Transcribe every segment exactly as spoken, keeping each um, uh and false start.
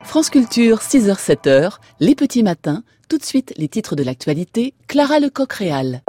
France Culture, six heures sept heures, les petits matins, tout de suite les titres de l'actualité, Clara Lecoq-Réal.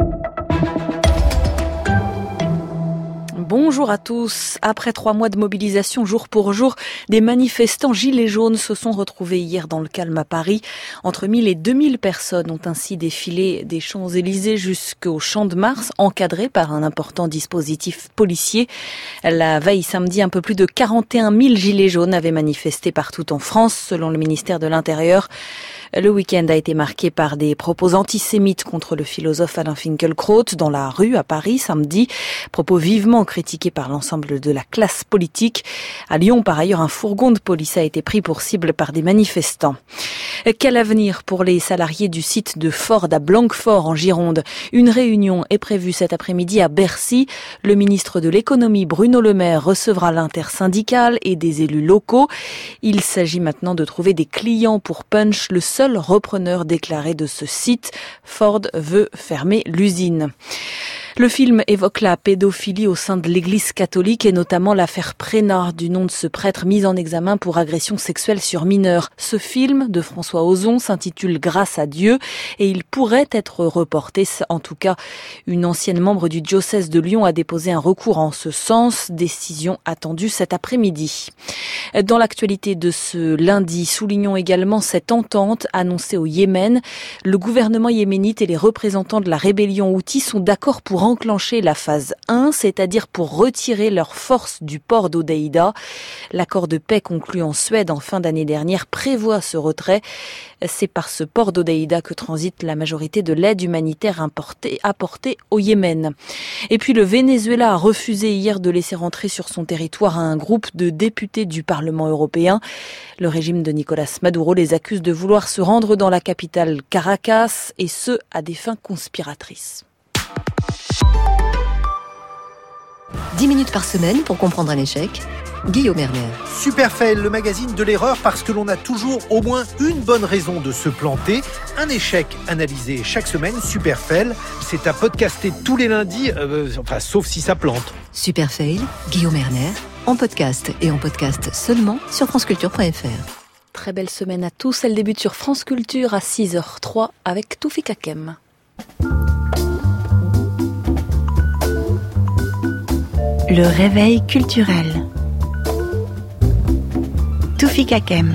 Bonjour à tous. Après trois mois de mobilisation jour pour jour, des manifestants gilets jaunes se sont retrouvés hier dans le calme à Paris. Entre mille et deux mille personnes ont ainsi défilé des Champs-Élysées jusqu'au Champ de Mars, encadrés par un important dispositif policier. La veille samedi, un peu plus de quarante et un mille gilets jaunes avaient manifesté partout en France, selon le ministère de l'Intérieur. Le week-end a été marqué par des propos antisémites contre le philosophe Alain Finkielkraut dans la rue à Paris samedi. Propos vivement critiqués par l'ensemble de la classe politique. À Lyon, par ailleurs, un fourgon de police a été pris pour cible par des manifestants. Quel avenir pour les salariés du site de Ford à Blanquefort en Gironde? Une réunion est prévue cet après-midi à Bercy. Le ministre de l'économie Bruno Le Maire recevra l'intersyndicale et des élus locaux. Il s'agit maintenant de trouver des clients pour Punch, le seul repreneur déclaré de ce site. Ford veut fermer l'usine. Le film évoque la pédophilie au sein de l'Église catholique et notamment l'affaire Prénat, du nom de ce prêtre mis en examen pour agression sexuelle sur mineurs. Ce film de François Ozon s'intitule Grâce à Dieu et il pourrait être reporté. En tout cas, une ancienne membre du diocèse de Lyon a déposé un recours en ce sens, décision attendue cet après-midi. Dans l'actualité de ce lundi, soulignons également cette entente annoncée au Yémen. Le gouvernement yéménite et les représentants de la rébellion Houthi sont d'accord pour enclencher la phase un, c'est-à-dire pour retirer leurs forces du port d'Hodeïda. L'accord de paix conclu en Suède en fin d'année dernière prévoit ce retrait. C'est par ce port d'Hodeïda que transite la majorité de l'aide humanitaire importée, apportée au Yémen. Et puis le Venezuela a refusé hier de laisser rentrer sur son territoire un groupe de députés du Parlement européen. Le régime de Nicolas Maduro les accuse de vouloir se rendre dans la capitale Caracas, et ce, à des fins conspiratrices. dix minutes par semaine pour comprendre un échec. Guillaume Erner. Superfail, le magazine de l'erreur, parce que l'on a toujours au moins une bonne raison de se planter. Un échec analysé chaque semaine. Superfail, c'est à podcaster tous les lundis, euh, enfin sauf si ça plante. Superfail, Guillaume Erner, en podcast et en podcast seulement sur franceculture point f r. Très belle semaine à tous. Elle débute sur France Culture à six heures zéro trois avec Toufik Hakem. Le réveil culturel. Toufik Hakem.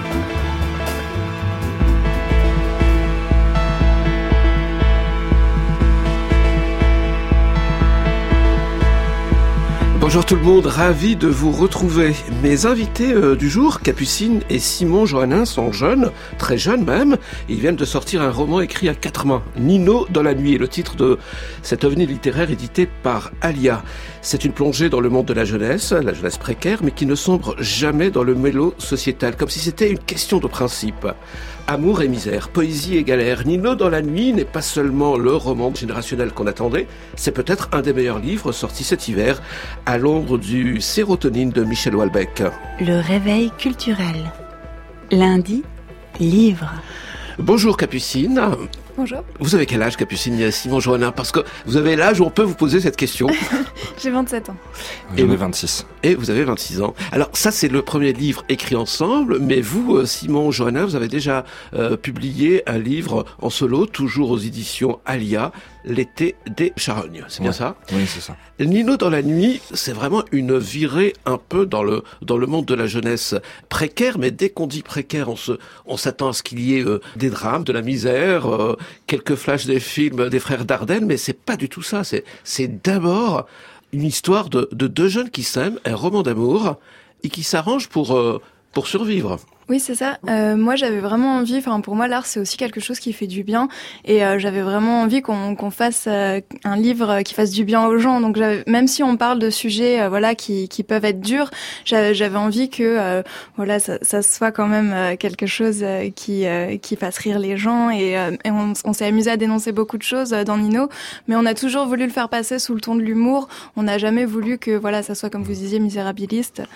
Bonjour tout le monde, ravi de vous retrouver. Mes invités euh, du jour, Capucine et Simon Johannin, sont jeunes, très jeunes même. Ils viennent de sortir un roman écrit à quatre mains, Nino dans la nuit, le titre de cet ovni littéraire édité par Alia. C'est une plongée dans le monde de la jeunesse, la jeunesse précaire, mais qui ne sombre jamais dans le mélo sociétal, comme si c'était une question de principe. Amour et misère, poésie et galère. Nino dans la nuit n'est pas seulement le roman générationnel qu'on attendait, c'est peut-être un des meilleurs livres sortis cet hiver, à l'ombre du Sérotonine de Michel Houellebecq. Le réveil culturel. Lundi, livre. Bonjour Capucine. Bonjour. Vous avez quel âge, Capucine, Simon Johannin? Parce que vous avez l'âge où on peut vous poser cette question. J'ai vingt-sept ans. J'en ai vingt-six. Et vous avez vingt-six ans. Alors ça, c'est le premier livre écrit ensemble, mais vous, Simon Johannin, vous avez déjà euh, publié un livre en solo, toujours aux éditions Alia, L'été des charognes. C'est bien ouais. ça? Oui, c'est ça. Nino dans la nuit, c'est vraiment une virée un peu dans le dans le monde de la jeunesse précaire, mais dès qu'on dit précaire, on se on s'attend à ce qu'il y ait euh, des drames, de la misère, euh, quelques flashs des films des frères Dardenne, mais c'est pas du tout ça. C'est c'est d'abord une histoire de de deux jeunes qui s'aiment, un roman d'amour et qui s'arrangent pour euh, pour survivre. Oui, c'est ça. Euh, moi, j'avais vraiment envie, enfin, pour moi, l'art, c'est aussi quelque chose qui fait du bien. Et euh, j'avais vraiment envie qu'on, qu'on fasse euh, un livre qui fasse du bien aux gens. Donc, j'avais, même si on parle de sujets euh, voilà, qui, qui peuvent être durs, j'avais, j'avais envie que euh, voilà, ça, ça soit quand même euh, quelque chose euh, qui, euh, qui fasse rire les gens. Et, euh, et on, on s'est amusé à dénoncer beaucoup de choses euh, dans Nino, mais on a toujours voulu le faire passer sous le ton de l'humour. On n'a jamais voulu que voilà, ça soit, comme vous disiez, misérabiliste.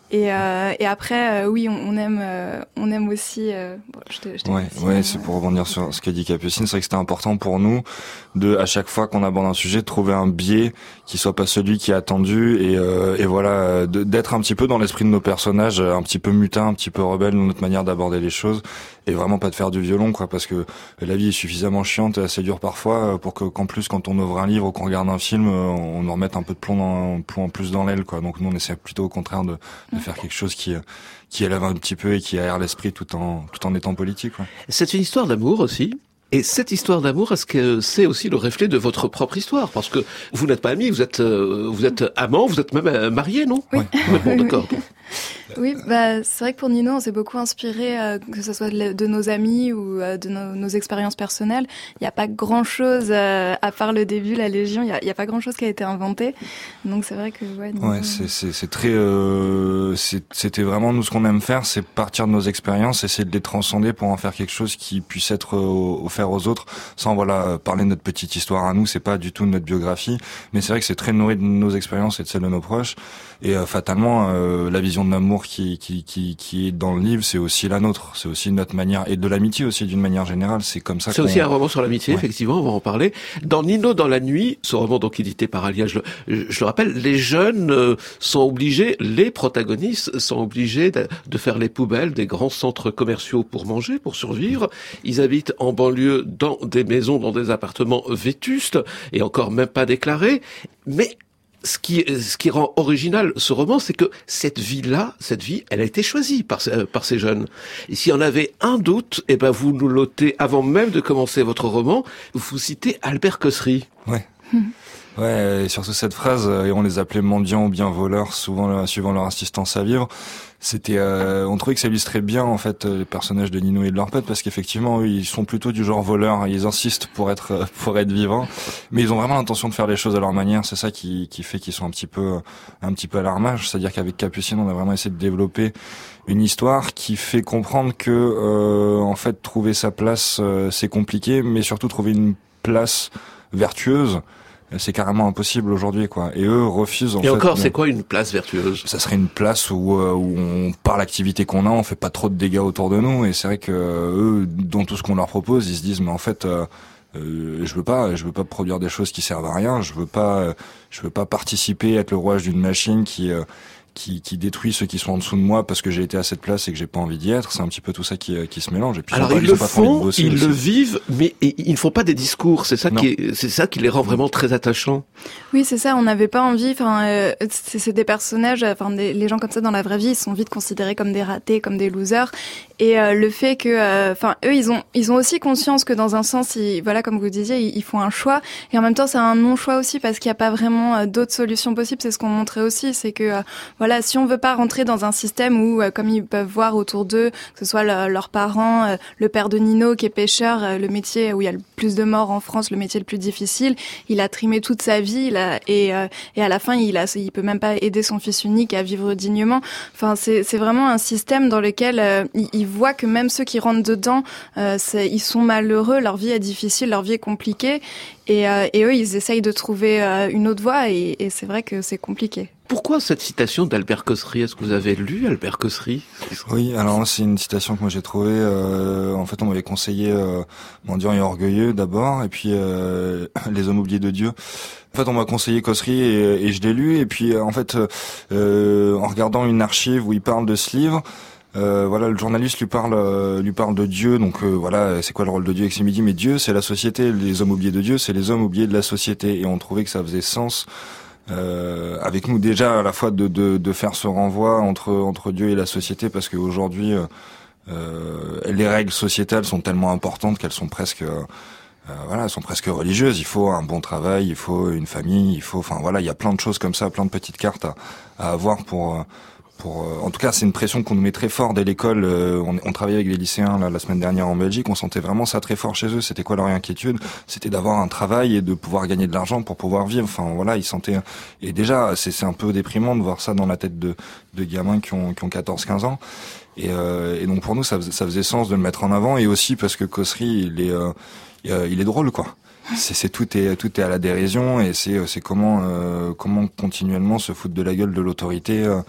Et, euh, et après, euh, oui, on, on aime, euh, on aime aussi. Euh, bon, je te, je te ouais, dis, ouais, euh, c'est pour rebondir sur ce qu'a dit Capucine. C'est vrai que c'était important pour nous de, à chaque fois qu'on aborde un sujet, de trouver un biais qui soit pas celui qui est attendu et, euh, et voilà, de, d'être un petit peu dans l'esprit de nos personnages, un petit peu mutin, un petit peu rebelle dans notre manière d'aborder les choses, et vraiment pas de faire du violon, quoi, parce que la vie est suffisamment chiante et assez dure parfois pour que, qu'en plus, quand on ouvre un livre ou qu'on regarde un film, on nous remette un peu de plomb, dans, plomb en plus dans l'aile, quoi. Donc nous, on essaie plutôt au contraire de, de faire quelque chose qui qui élève un petit peu et qui aère l'esprit tout en tout en étant politique. Ouais. C'est une histoire d'amour aussi. Et cette histoire d'amour, est-ce que c'est aussi le reflet de votre propre histoire? Parce que vous n'êtes pas amis, vous êtes euh, vous êtes amants, vous êtes même mariés, non? Oui. Ouais, bon, d'accord. Oui, bah, c'est vrai que pour Nino, on s'est beaucoup inspiré, euh, que ce soit de, de nos amis ou euh, de nos, nos expériences personnelles. Il n'y a pas grand-chose, euh, à part le début, la Légion, il n'y a, il y a pas grand-chose qui a été inventé. Donc c'est vrai que... Ouais, Nino, ouais c'est, c'est, c'est très... Euh, c'est, c'était vraiment, nous, ce qu'on aime faire, c'est partir de nos expériences, essayer de les transcender pour en faire quelque chose qui puisse être euh, offert aux autres, sans voilà parler de notre petite histoire à nous, c'est pas du tout notre biographie, mais c'est vrai que c'est très nourri de nos expériences et de celles de nos proches. Et euh, fatalement, euh, la vision de l'amour qui, qui, qui, qui est dans le livre, c'est aussi la nôtre. C'est aussi notre manière, et de l'amitié aussi d'une manière générale. C'est comme ça. C'est qu'on... aussi un roman sur l'amitié, ouais. Effectivement, on va en parler. Dans Nino dans la nuit, ce roman donc édité par Alia, je le, je le rappelle, les jeunes euh, sont obligés, les protagonistes sont obligés de, de faire les poubelles des grands centres commerciaux pour manger, pour survivre. Ils habitent en banlieue dans des maisons, dans des appartements vétustes et encore même pas déclarés. Mais Ce qui, ce qui rend original ce roman, c'est que cette vie-là, cette vie, elle a été choisie par, euh, par ces jeunes. Et s'il y en avait un doute, eh ben, vous nous l'ôtez avant même de commencer votre roman. Vous citez Albert Cossery. Ouais. Ouais, et surtout cette phrase, et on les appelait mendiants ou bien voleurs, souvent suivant leur assistance à vivre. C'était, euh, on trouvait que ça illustrait bien en fait les personnages de Nino et de leurs potes, parce qu'effectivement, eux, ils sont plutôt du genre voleurs. Ils insistent pour être pour être vivants, mais ils ont vraiment l'intention de faire les choses à leur manière. C'est ça qui qui fait qu'ils sont un petit peu un petit peu à l'armage. C'est-à-dire qu'avec Capucine, on a vraiment essayé de développer une histoire qui fait comprendre que euh, en fait trouver sa place euh, c'est compliqué, mais surtout trouver une place vertueuse, c'est carrément impossible aujourd'hui, quoi. Et eux refusent en fait. Et encore, c'est quoi une place vertueuse? Ça serait une place où, euh, où on, par l'activité qu'on a, on fait pas trop de dégâts autour de nous. Et c'est vrai que euh, eux, dans tout ce qu'on leur propose, ils se disent mais en fait, euh, euh, je veux pas, je veux pas produire des choses qui servent à rien. Je veux pas, euh, je veux pas participer, être le rouage d'une machine qui euh, qui, qui détruit ceux qui sont en dessous de moi parce que j'ai été à cette place et que j'ai pas envie d'y être. C'est un petit peu tout ça qui, qui se mélange. Et puis alors ils, ils, ils le ont pas trop envie de font, bosser ils aussi. le vivent, mais ils ne font pas des discours. C'est ça Non. qui est, c'est ça qui les rend vraiment très attachants. Oui, c'est ça. On n'avait pas envie. Enfin, euh, c'est, c'est des personnages. Enfin, des, les gens comme ça dans la vraie vie, ils sont vite considérés comme des ratés, comme des losers. Et euh, le fait que, enfin, euh, eux, ils ont, ils ont aussi conscience que dans un sens, ils, voilà, comme vous disiez, ils, ils font un choix. Et en même temps, c'est un non-choix aussi parce qu'il n'y a pas vraiment euh, d'autres solutions possibles. C'est ce qu'on montrait aussi, c'est que, euh, voilà, si on veut pas rentrer dans un système où, euh, comme ils peuvent voir autour d'eux, que ce soit le, leurs parents, euh, le père de Nino qui est pêcheur, euh, le métier où il y a le plus de morts en France, le métier le plus difficile, il a trimé toute sa vie, il a, et euh, et à la fin, il a, il peut même pas aider son fils unique à vivre dignement. Enfin, c'est, c'est vraiment un système dans lequel euh, il, il voit que même ceux qui rentrent dedans, euh, c'est, ils sont malheureux, leur vie est difficile, leur vie est compliquée, et, euh, et eux, ils essayent de trouver euh, une autre voie, et, et c'est vrai que c'est compliqué. Pourquoi cette citation d'Albert Cossery? Est-ce que vous avez lu Albert Cossery? Oui, alors c'est une citation que moi j'ai trouvée. Euh, en fait, on m'avait conseillé euh, Mendiant et orgueilleux d'abord, et puis euh, Les hommes oubliés de Dieu. En fait, on m'a conseillé Cossery et, et je l'ai lu. Et puis, en fait, euh, en regardant une archive où il parle de ce livre. Euh, voilà, le journaliste lui parle, euh, lui parle de Dieu. Donc euh, voilà, c'est quoi le rôle de Dieu avec ses midis? Mais Dieu, c'est la société. Les hommes oubliés de Dieu, c'est les hommes oubliés de la société. Et on trouvait que ça faisait sens euh, avec nous déjà à la fois de, de, de faire ce renvoi entre entre Dieu et la société, parce qu'aujourd'hui, euh, euh, les règles sociétales sont tellement importantes qu'elles sont presque euh, Euh, voilà, elles sont presque religieuses. Il faut un bon travail, il faut une famille, il faut, enfin voilà, il y a plein de choses comme ça, plein de petites cartes à, à avoir pour, pour. En tout cas, c'est une pression qu'on nous met très fort dès l'école. On, on travaillait avec des lycéens là, la semaine dernière en Belgique. On sentait vraiment ça très fort chez eux. C'était quoi leur inquiétude? C'était d'avoir un travail et de pouvoir gagner de l'argent pour pouvoir vivre. Enfin voilà, ils sentaient. Et déjà, c'est, c'est un peu déprimant de voir ça dans la tête de, de gamins qui ont, qui ont quatorze quinze ans. Et, euh, et donc pour nous, ça, ça faisait sens de le mettre en avant, et aussi parce que Cossery, il est euh, il est drôle, quoi. C'est, c'est tout est tout est à la dérision, et c'est c'est comment euh, comment continuellement se foutre de la gueule de l'autorité euh,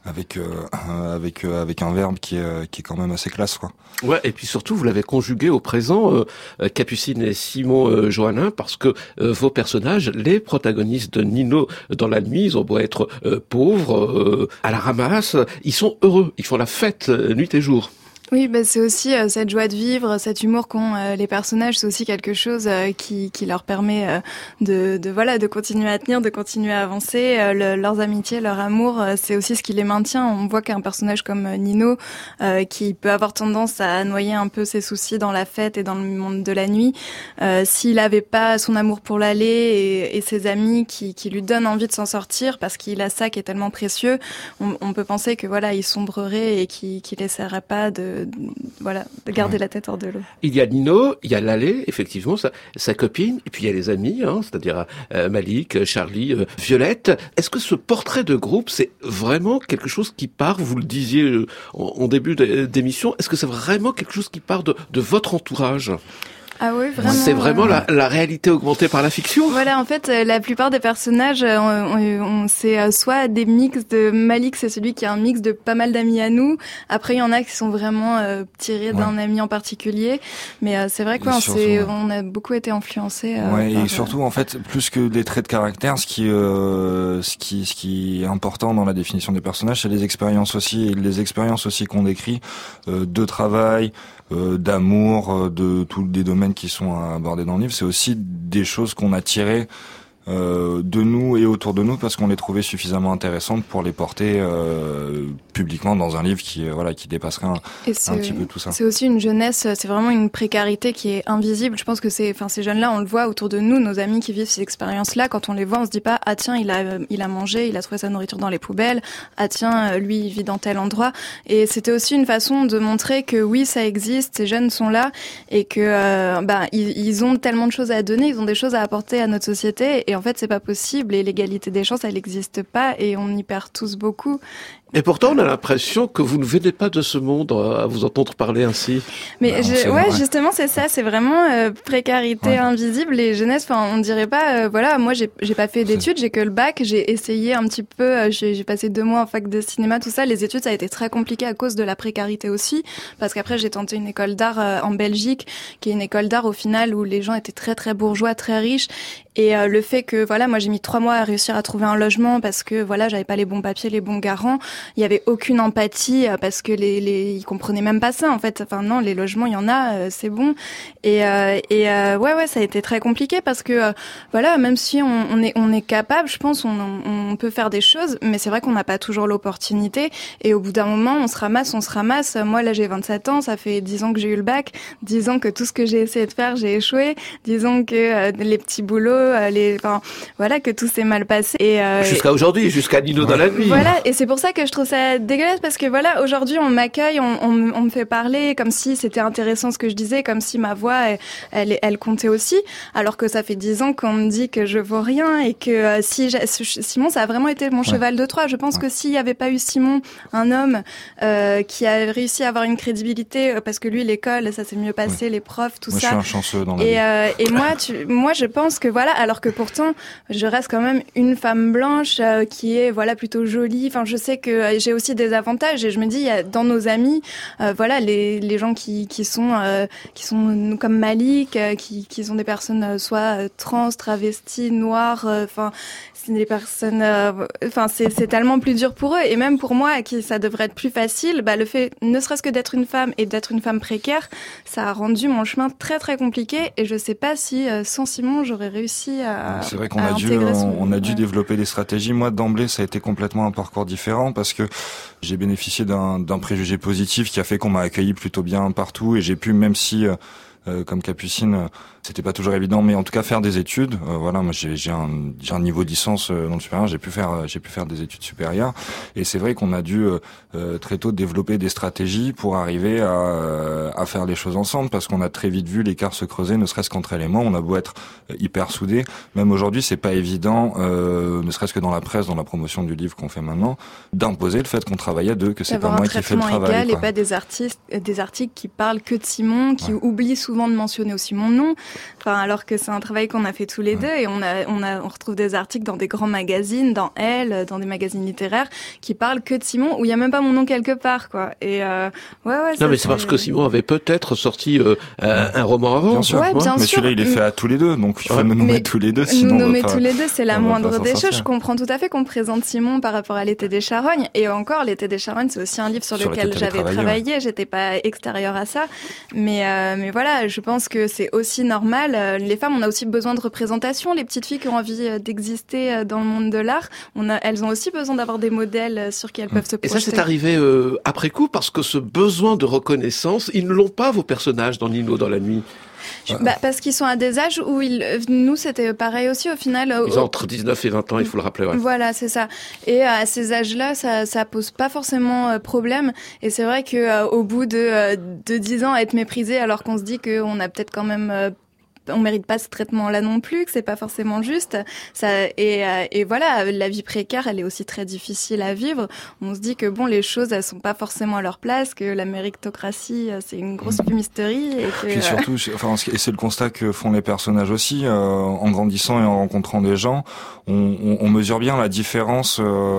avec euh, avec euh, avec un verbe qui est qui est quand même assez classe, quoi. Ouais, et puis surtout vous l'avez conjugué au présent, euh, Capucine et Simon euh, Johannin, parce que euh, vos personnages, les protagonistes de Nino dans la nuit, ils ont beau être euh, pauvres, euh, à la ramasse, ils sont heureux, ils font la fête euh, nuit et jour. Oui, bah c'est aussi euh, cette joie de vivre, cet humour qu'ont euh, les personnages, c'est aussi quelque chose euh, qui, qui leur permet euh, de, de voilà de continuer à tenir, de continuer à avancer. Euh, le, leurs amitiés, leur amour, euh, c'est aussi ce qui les maintient. On voit qu'un personnage comme euh, Nino, euh, qui peut avoir tendance à noyer un peu ses soucis dans la fête et dans le monde de la nuit, euh, s'il avait pas son amour pour l'allée et, et ses amis qui, qui lui donnent envie de s'en sortir parce qu'il a ça qui est tellement précieux, on, on peut penser que voilà il sombrerait et qu'il, qu'il essaierait pas de De, voilà, de garder ouais. la tête hors de l'eau. Il y a Nino, il y a Lalé, effectivement, sa, sa copine, et puis il y a les amis, hein, c'est-à-dire euh, Malik, Charlie, euh, Violette. Est-ce que ce portrait de groupe, c'est vraiment quelque chose qui part, vous le disiez euh, en, en début d'émission, est-ce que c'est vraiment quelque chose qui part de, de votre entourage ? Ah oui, vraiment. C'est vraiment la, la réalité augmentée par la fiction. Voilà, en fait, la plupart des personnages, on, on, on c'est soit des mix de Malik, c'est celui qui a un mix de pas mal d'amis à nous. Après, il y en a qui sont vraiment euh, tirés ouais. d'un ami en particulier. Mais euh, c'est vrai qu'on ouais, on a beaucoup été influencés. Euh, ouais, par, et surtout, en fait, plus que des traits de caractère, ce qui, euh, ce qui, ce qui est important dans la définition des personnages, c'est les expériences aussi, et les expériences aussi qu'on décrit euh, de travail. Euh, d'amour, euh, de tous les domaines qui sont abordés dans le livre, c'est aussi des choses qu'on a tirées euh, de nous et autour de nous parce qu'on les trouvait suffisamment intéressantes pour les porter euh, publiquement dans un livre qui euh, voilà qui dépasserait un, un petit peu tout ça. C'est aussi une jeunesse, c'est vraiment une précarité qui est invisible. Je pense que c'est, enfin ces jeunes-là, on le voit autour de nous, nos amis qui vivent ces expériences-là. Quand on les voit, on se dit pas ah tiens il a il a mangé, il a trouvé sa nourriture dans les poubelles. Ah tiens lui il vit dans tel endroit. Et c'était aussi une façon de montrer que oui ça existe, ces jeunes sont là et que euh, bah ils, ils ont tellement de choses à donner, ils ont des choses à apporter à notre société. Et Et en fait, c'est pas possible. Et l'égalité des chances, elle n'existe pas. Et on y perd tous beaucoup. Et pourtant, on a l'impression que vous ne venez pas de ce monde à vous entendre parler ainsi. Mais bah, je, ouais, vrai. justement, c'est ça. C'est vraiment euh, précarité ouais. invisible et jeunesse. Enfin, on dirait pas. Euh, voilà, moi, j'ai, j'ai pas fait d'études, j'ai que le bac. J'ai essayé un petit peu. Euh, j'ai, j'ai passé deux mois en fac de cinéma, tout ça. Les études, ça a été très compliqué à cause de la précarité aussi, parce qu'après, j'ai tenté une école d'art euh, en Belgique, qui est une école d'art au final où les gens étaient très très bourgeois, très riches. Et euh, le fait que voilà, moi, j'ai mis trois mois à réussir à trouver un logement parce que voilà, j'avais pas les bons papiers, les bons garants. Il y avait aucune empathie parce que les, les ils comprenaient même pas ça en fait. Enfin non, les logements il y en a, euh, c'est bon. Et euh, et euh, ouais ouais, ça a été très compliqué parce que euh, voilà, même si on, on est on est capable, je pense, on, on peut faire des choses, mais c'est vrai qu'on n'a pas toujours l'opportunité. Et au bout d'un moment, on se ramasse, on se ramasse. Moi là, j'ai vingt-sept ans, ça fait dix ans que j'ai eu le bac, dix ans que tout ce que j'ai essayé de faire, j'ai échoué, dix ans que euh, les petits boulots, euh, les, enfin voilà, que tout s'est mal passé. Et euh, jusqu'à aujourd'hui, jusqu'à Nino ouais. dans la nuit. Voilà, et c'est pour ça que je trouve ça dégueulasse parce que voilà, aujourd'hui on m'accueille, on, on, on me fait parler comme si c'était intéressant ce que je disais, comme si ma voix elle, elle, elle comptait aussi, alors que ça fait dix ans qu'on me dit que je vaux rien et que euh, si Simon ça a vraiment été mon ouais. cheval de Troie. Je pense ouais. que s'il n'y avait pas eu Simon, un homme euh, qui a réussi à avoir une crédibilité parce que lui l'école ça s'est mieux passé, ouais. les profs tout moi, ça. Je suis un chanceux dans la et vie. Euh, et moi tu, moi je pense que voilà, alors que pourtant je reste quand même une femme blanche euh, qui est voilà plutôt jolie. Enfin je sais que euh, j'ai aussi des avantages et je me dis il y a dans nos amis euh, voilà les les gens qui qui sont euh, qui sont comme Malik euh, qui qui sont des personnes euh, soit euh, trans, travestis, noires, enfin euh, c'est des personnes enfin euh, c'est c'est tellement plus dur pour eux et même pour moi qui ça devrait être plus facile, bah le fait ne serait-ce que d'être une femme et d'être une femme précaire, ça a rendu mon chemin très très compliqué et je sais pas si euh, sans Simon j'aurais réussi à c'est vrai qu'on a dû on, on a dû ouais. développer des stratégies. Moi d'emblée ça a été complètement un parcours différent parce que j'ai bénéficié d'un, d'un préjugé positif qui a fait qu'on m'a accueilli plutôt bien partout et j'ai pu, même si euh, euh, comme Capucine, euh, c'était pas toujours évident, mais en tout cas faire des études. Euh, voilà, moi j'ai, j'ai un, j'ai un niveau de licence euh, dans le supérieur, j'ai pu faire, j'ai pu faire des études supérieures. Et c'est vrai qu'on a dû euh, très tôt développer des stratégies pour arriver à, à faire les choses ensemble, parce qu'on a très vite vu l'écart se creuser, ne serait-ce qu'entre elle et moi. On a beau être hyper soudés, même aujourd'hui c'est pas évident, euh, ne serait-ce que dans la presse, dans la promotion du livre qu'on fait maintenant, d'imposer le fait qu'on travaille à deux, que c'est pas moi qui fais le travail. Égal quoi. Et pas des artistes, des articles qui parlent que de Simon, qui ouais. oublient souvent souvent de mentionner aussi mon nom, enfin, alors que c'est un travail qu'on a fait tous les ouais. deux, et on a, on a, on retrouve des articles dans des grands magazines, dans Elle, dans des magazines littéraires, qui parlent que de Simon, où il y a même pas mon nom quelque part, quoi. Et euh, ouais, ouais. Non, mais c'est parce que Simon avait peut-être sorti euh, un, un roman avant. Bien sûr. Ouais, bien mais sûr. celui-là, il est fait à tous les deux, donc il faut nous nommer tous les deux. Sinon nous nommer pas, tous les deux, c'est la moindre des choses. Je comprends tout à fait qu'on présente Simon par rapport à L'été des charognes, et encore, L'été des charognes, c'est aussi un livre sur, sur lequel j'avais travaillé. travaillé. Ouais. J'étais pas extérieure à ça, mais euh, mais voilà, je pense que c'est aussi normal. Les femmes, on a aussi besoin de représentation. Les petites filles qui ont envie d'exister dans le monde de l'art, on a, elles ont aussi besoin d'avoir des modèles sur qui elles peuvent se projeter. Et ça, c'est arrivé euh, après coup, parce que ce besoin de reconnaissance, ils ne l'ont pas, vos personnages, dans Nino dans la nuit. Bah, parce qu'ils sont à des âges où ils, nous c'était pareil aussi au final. Ils ont entre dix-neuf et vingt ans, il faut le rappeler. Ouais. Voilà, c'est ça. Et à ces âges-là, ça, ça pose pas forcément problème. Et c'est vrai que euh, au bout de, euh, de dix ans, à être méprisé, alors qu'on se dit qu'on a peut-être quand même euh, on mérite pas ce traitement-là non plus, que c'est pas forcément juste. Ça, et, et voilà, la vie précaire, elle est aussi très difficile à vivre. On se dit que bon, les choses, elles sont pas forcément à leur place, que la méritocratie, c'est une grosse fumisterie. Et que, puis surtout, enfin, et c'est le constat que font les personnages aussi, euh, en grandissant et en rencontrant des gens, on, on, on mesure bien la différence.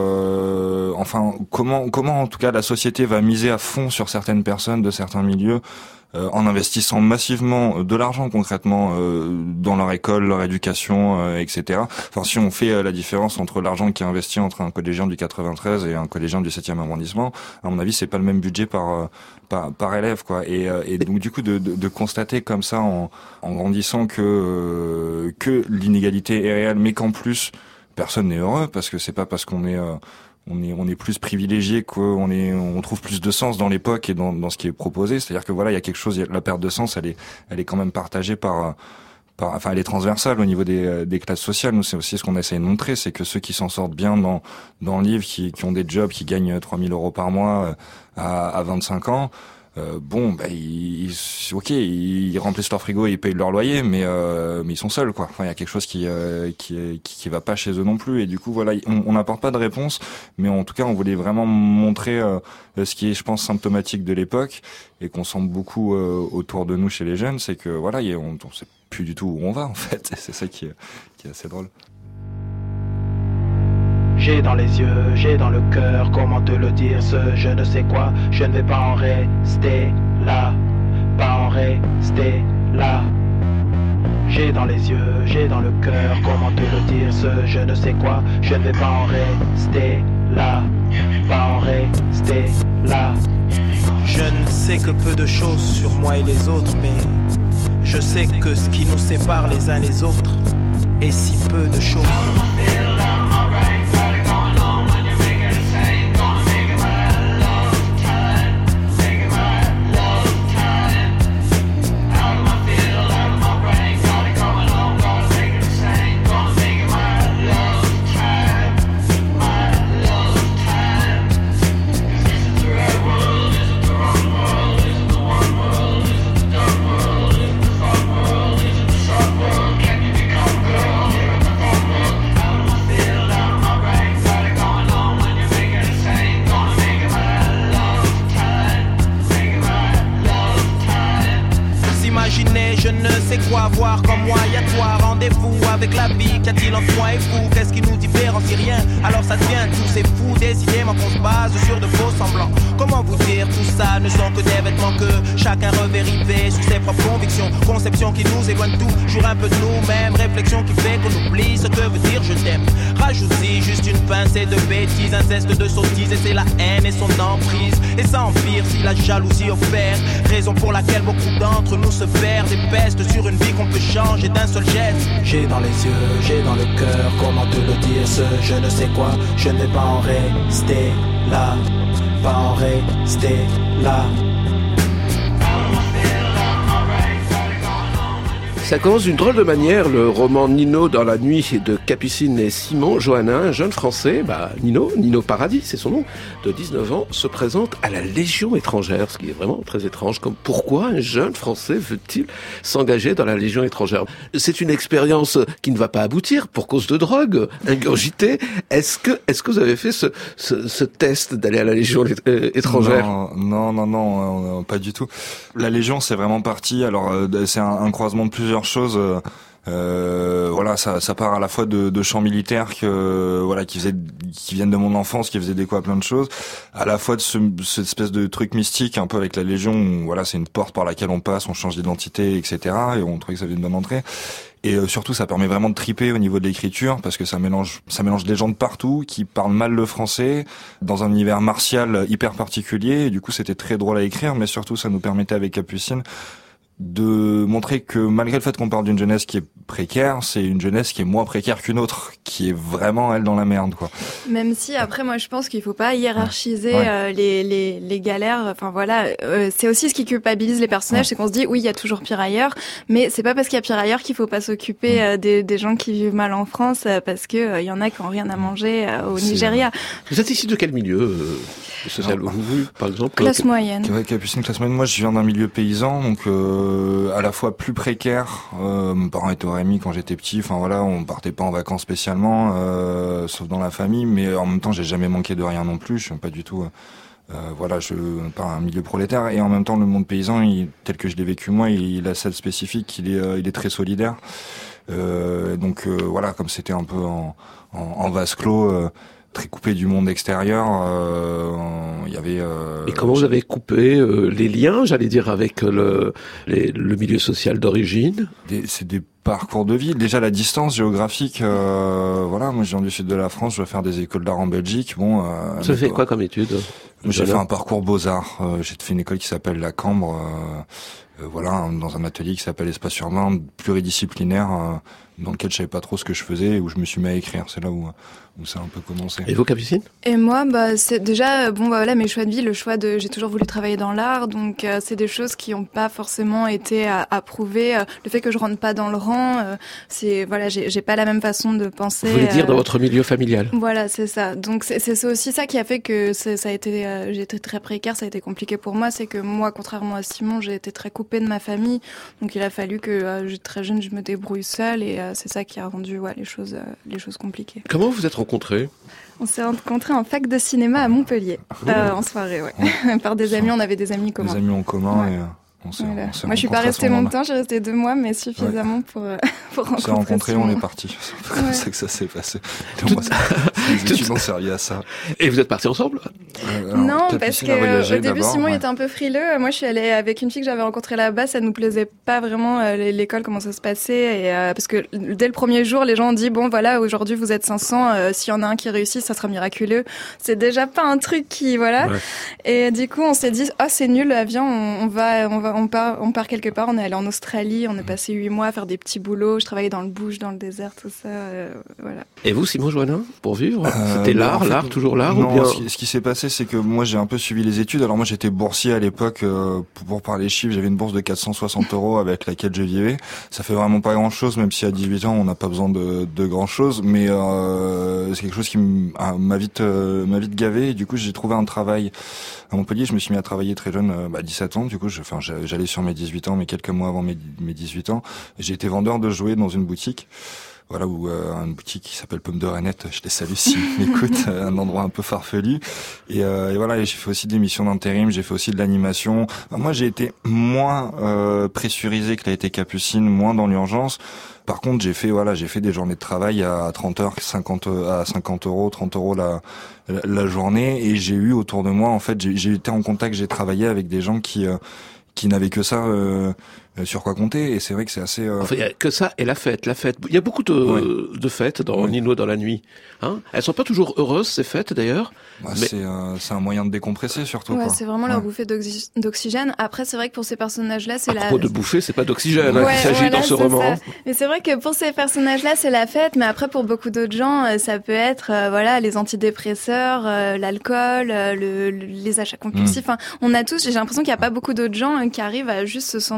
Euh, enfin, comment, comment en tout cas la société va miser à fond sur certaines personnes de certains milieux. Euh, en investissant massivement de l'argent concrètement euh, dans leur école, leur éducation, euh, et cetera. Enfin, si on fait euh, la différence entre l'argent qui est investi entre un collégien du quatre-vingt-treize et un collégien du septième arrondissement, à mon avis, c'est pas le même budget par euh, par, par élève, quoi. Et, euh, et donc du coup, de, de, de constater comme ça en, en grandissant que euh, que l'inégalité est réelle, mais qu'en plus personne n'est heureux, parce que c'est pas parce qu'on est euh, on est on est plus privilégié qu'on est on trouve plus de sens dans l'époque et dans dans ce qui est proposé, c'est-à-dire que voilà, il y a quelque chose, la perte de sens, elle est elle est quand même partagée par par enfin elle est transversale au niveau des des classes sociales. Nous, c'est aussi ce qu'on essaie de montrer, c'est que ceux qui s'en sortent bien dans dans le livre, qui qui ont des jobs, qui gagnent trois mille euros par mois à à vingt-cinq ans, Euh, bon, bah, ils, ils, ok, ils remplissent leur frigo et ils payent leur loyer, mais euh, mais ils sont seuls, quoi. Enfin, il y a quelque chose qui euh, qui, qui qui va pas chez eux non plus, et du coup, voilà, on n'apporte pas de réponse, mais en tout cas, on voulait vraiment montrer euh, ce qui est, je pense, symptomatique de l'époque et qu'on sent beaucoup euh, autour de nous chez les jeunes, c'est que voilà, y a, on, on sait plus du tout où on va en fait. Et c'est ça qui est, qui est assez drôle. J'ai dans les yeux, j'ai dans le cœur, comment te le dire, ce je ne sais quoi, je ne vais pas en rester là, pas en rester là. J'ai dans les yeux, j'ai dans le cœur, comment te le dire, ce je ne sais quoi, je ne vais pas en rester là, pas en rester là. Je ne sais que peu de choses sur moi et les autres, mais je sais que ce qui nous sépare les uns les autres est si peu de choses. Je ne sais quoi voir comme moi, y'a toi, rendez-vous avec la vie, qu'a-t-il entre moi et vous? Qu'est-ce qui nous différencie? Rien, alors ça devient tout, c'est fou, décidément qu'on se base sur de faux semblants. Comment vous dire, tout ça ne sont que des vêtements que chacun revêt rivés sur ses propres convictions, conception qui nous éloigne toujours un peu de nous-mêmes, réflexion qui fait qu'on oublie ce que veut dire je t'aime. Rajoute-y juste une pincée de bêtises, un zeste de sottise, et c'est la haine et son emprise, et ça empire si la jalousie opère, raison pour laquelle beaucoup d'entre nous se perdent et pestent sur une vie qu'on peut changer d'un seul geste. J'ai dans les yeux, j'ai dans le cœur, comment te le dire, ce je ne sais quoi, je ne vais pas en rester là, pas en rester là. Ça commence d'une drôle de manière, le roman Nino dans la nuit de Capucine et Simon Johannin, un jeune Français, bah Nino, Nino Paradis, c'est son nom, de dix-neuf ans, se présente à la Légion étrangère, ce qui est vraiment très étrange. Comme pourquoi un jeune Français veut-il s'engager dans la Légion étrangère? C'est une expérience qui ne va pas aboutir pour cause de drogue, ingurgité. Est-ce que, est-ce que vous avez fait ce, ce, ce test d'aller à la Légion étrangère? Non, non, non, non, non, pas du tout. La Légion, c'est vraiment parti. Alors, c'est un, un croisement de plusieurs choses. Euh, voilà, ça, ça part à la fois de, de champs militaires que voilà qui faisaient, qui viennent de mon enfance, qui faisaient déco à plein de choses, à la fois de ce, cette espèce de truc mystique un peu avec la Légion. Où, voilà, c'est une porte par laquelle on passe, on change d'identité, et cetera. Et on trouvait que ça avait une bonne entrée. Et euh, surtout, ça permet vraiment de triper au niveau de l'écriture parce que ça mélange, ça mélange des gens de partout qui parlent mal le français dans un univers martial hyper particulier. Et du coup, c'était très drôle à écrire, mais surtout, ça nous permettait avec Capucine de montrer que malgré le fait qu'on parle d'une jeunesse qui est précaire, c'est une jeunesse qui est moins précaire qu'une autre, qui est vraiment elle dans la merde, quoi. Même si après moi je pense qu'il faut pas hiérarchiser ouais. euh, les, les les galères. Enfin voilà, euh, c'est aussi ce qui culpabilise les personnages, ouais. c'est qu'on se dit oui il y a toujours pire ailleurs, mais c'est pas parce qu'il y a pire ailleurs qu'il faut pas s'occuper euh, des des gens qui vivent mal en France euh, parce que il euh, y en a qui ont rien à manger euh, au c'est Nigeria. Vrai. Vous êtes ici de quel milieu euh, social, vous, vous, par exemple? Classe euh, moyenne. Ouais, Capucine, classe moyenne. Moi je viens d'un milieu paysan, donc euh, à la fois plus précaire. Euh, mes parents étaient au Rémy quand j'étais petit. Enfin voilà, on partait pas en vacances spécialement, euh, sauf dans la famille. Mais en même temps, j'ai jamais manqué de rien non plus. Je suis pas du tout. Euh, voilà, je pas un milieu prolétaire. Et en même temps, le monde paysan, il, tel que je l'ai vécu moi, il, il a cette spécifique. Il est, euh, il est très solidaire. Euh, donc euh, voilà, comme c'était un peu en, en, en vase clos. Euh, très coupé du monde extérieur. Il euh, y avait. Euh, Et comment vous avez coupé euh, les liens, j'allais dire, avec le les, le milieu social d'origine? des, C'est des parcours de vie. Déjà la distance géographique. Euh, voilà, moi je viens du sud de la France, je vais faire des écoles d'art en Belgique. Bon. Euh, vous avez fait quoi comme études? J'ai fait un parcours Beaux-Arts. Euh, j'ai fait une école qui s'appelle la Cambre. Euh, euh, voilà, dans un atelier qui s'appelle Espace Urbain, pluridisciplinaire, euh, dans lequel je savais pas trop ce que je faisais et où je me suis mis à écrire. C'est là où où ça a un peu commencé. Et vous, Capucine? Et moi, bah, c'est déjà, bon, bah, voilà, mes choix de vie, le choix de, j'ai toujours voulu travailler dans l'art, donc, euh, c'est des choses qui ont pas forcément été approuvées. Euh, le fait que je rentre pas dans le rang, euh, c'est, voilà, j'ai, j'ai pas la même façon de penser. Vous voulez dire euh, dans votre milieu familial? Voilà, c'est ça. Donc, c'est, c'est aussi ça qui a fait que c'est, ça a été, euh, j'ai été très précaire, ça a été compliqué pour moi, c'est que moi, contrairement à Simon, j'ai été très coupée de ma famille, donc il a fallu que, euh, très jeune, je me débrouille seule, et euh, c'est ça qui a rendu, ouais, les choses, euh, les choses compliquées. Comment vous êtes rencontrés? On s'est rencontrés en fac de cinéma à Montpellier, oh. euh, en soirée, ouais. ouais. Par des amis, on avait des amis communs. Des amis en commun, ouais. et... On s'est, voilà. on s'est Moi, je suis pas restée longtemps, j'ai resté deux mois, mais suffisamment ouais. pour, euh, pour rencontrer. On s'est rencontrés, Simon. On est partis. C'est comme ouais. ça que ça s'est passé. Donc, moi, ça, les études ont servi à ça. Et vous êtes partis ensemble? euh, alors, Non, parce que au début, Simon ouais. il était un peu frileux. Moi, je suis allée avec une fille que j'avais rencontrée là-bas. Ça nous plaisait pas vraiment euh, l'école, comment ça se passait, et euh, parce que dès le premier jour, les gens ont dit bon, voilà, aujourd'hui vous êtes cinq cents. Euh, S'il y en a un qui réussit, ça sera miraculeux. C'est déjà pas un truc qui, voilà. Ouais. Et du coup, on s'est dit oh, c'est nul, viens, on, on va, on va, on part, on part quelque part. On est allé en Australie, on est passé huit mois à faire des petits boulots. Je travaillais dans le bush, dans le désert, tout ça. Euh, voilà. Et vous, Simon Johannin, pour vivre, euh, c'était l'art, en fait, l'art, toujours l'art non, ou bien... ce qui, ce qui s'est passé, c'est que moi, j'ai un peu suivi les études. Alors moi, j'étais boursier à l'époque. Euh, pour, pour parler chiffres, j'avais une bourse de quatre cent soixante euros avec laquelle je vivais. Ça fait vraiment pas grand-chose, même si à dix-huit ans, on n'a pas besoin de, de grand-chose. Mais euh, c'est quelque chose qui m'a vite, euh, m'a vite gavé. Et du coup, j'ai trouvé un travail à Montpellier. Je me suis mis à travailler très jeune, euh, bah, dix-sept ans. Du coup, je, enfin, j'allais sur mes dix-huit ans, mais quelques mois avant mes, mes dix-huit ans, j'ai été vendeur de jouets dans une boutique. Voilà, où euh, une boutique qui s'appelle Pomme de Renette, je les salue si m'écoute, un endroit un peu farfelu. Et, euh, et voilà, et j'ai fait aussi des missions d'intérim, j'ai fait aussi de l'animation. Enfin, moi, j'ai été moins euh, pressurisé que l'a été Capucine, moins dans l'urgence. Par contre, j'ai fait voilà, j'ai fait des journées de travail à trente heures, cinquante à cinquante euros, trente euros la, la la journée, et j'ai eu autour de moi, en fait, j'ai, j'ai été en contact, j'ai travaillé avec des gens qui euh, qui n'avaient que ça. Euh, sur quoi compter, et c'est vrai que c'est assez... Euh... Enfin, il y a que ça et la fête, la fête. Il y a beaucoup de, ouais. de fêtes dans ouais. Nino dans la nuit. Hein, elles sont pas toujours heureuses, ces fêtes, d'ailleurs. Bah, mais... c'est, euh, c'est un moyen de décompresser, surtout. Ouais, quoi. c'est vraiment ouais. leur bouffée d'oxy- d'oxygène. Après, c'est vrai que pour ces personnages-là, c'est à la... À propos de bouffer, c'est pas d'oxygène ouais, hein, qu'il s'agit voilà, dans ce roman. Ça. Mais c'est vrai que pour ces personnages-là, c'est la fête, mais après, pour beaucoup d'autres gens, ça peut être, euh, voilà, les antidépresseurs, euh, l'alcool, euh, le, le, les achats compulsifs. Mmh. Enfin, on a tous, j'ai l'impression qu'il n'y a pas beaucoup d'autres gens euh, qui arrivent à juste se sentir bien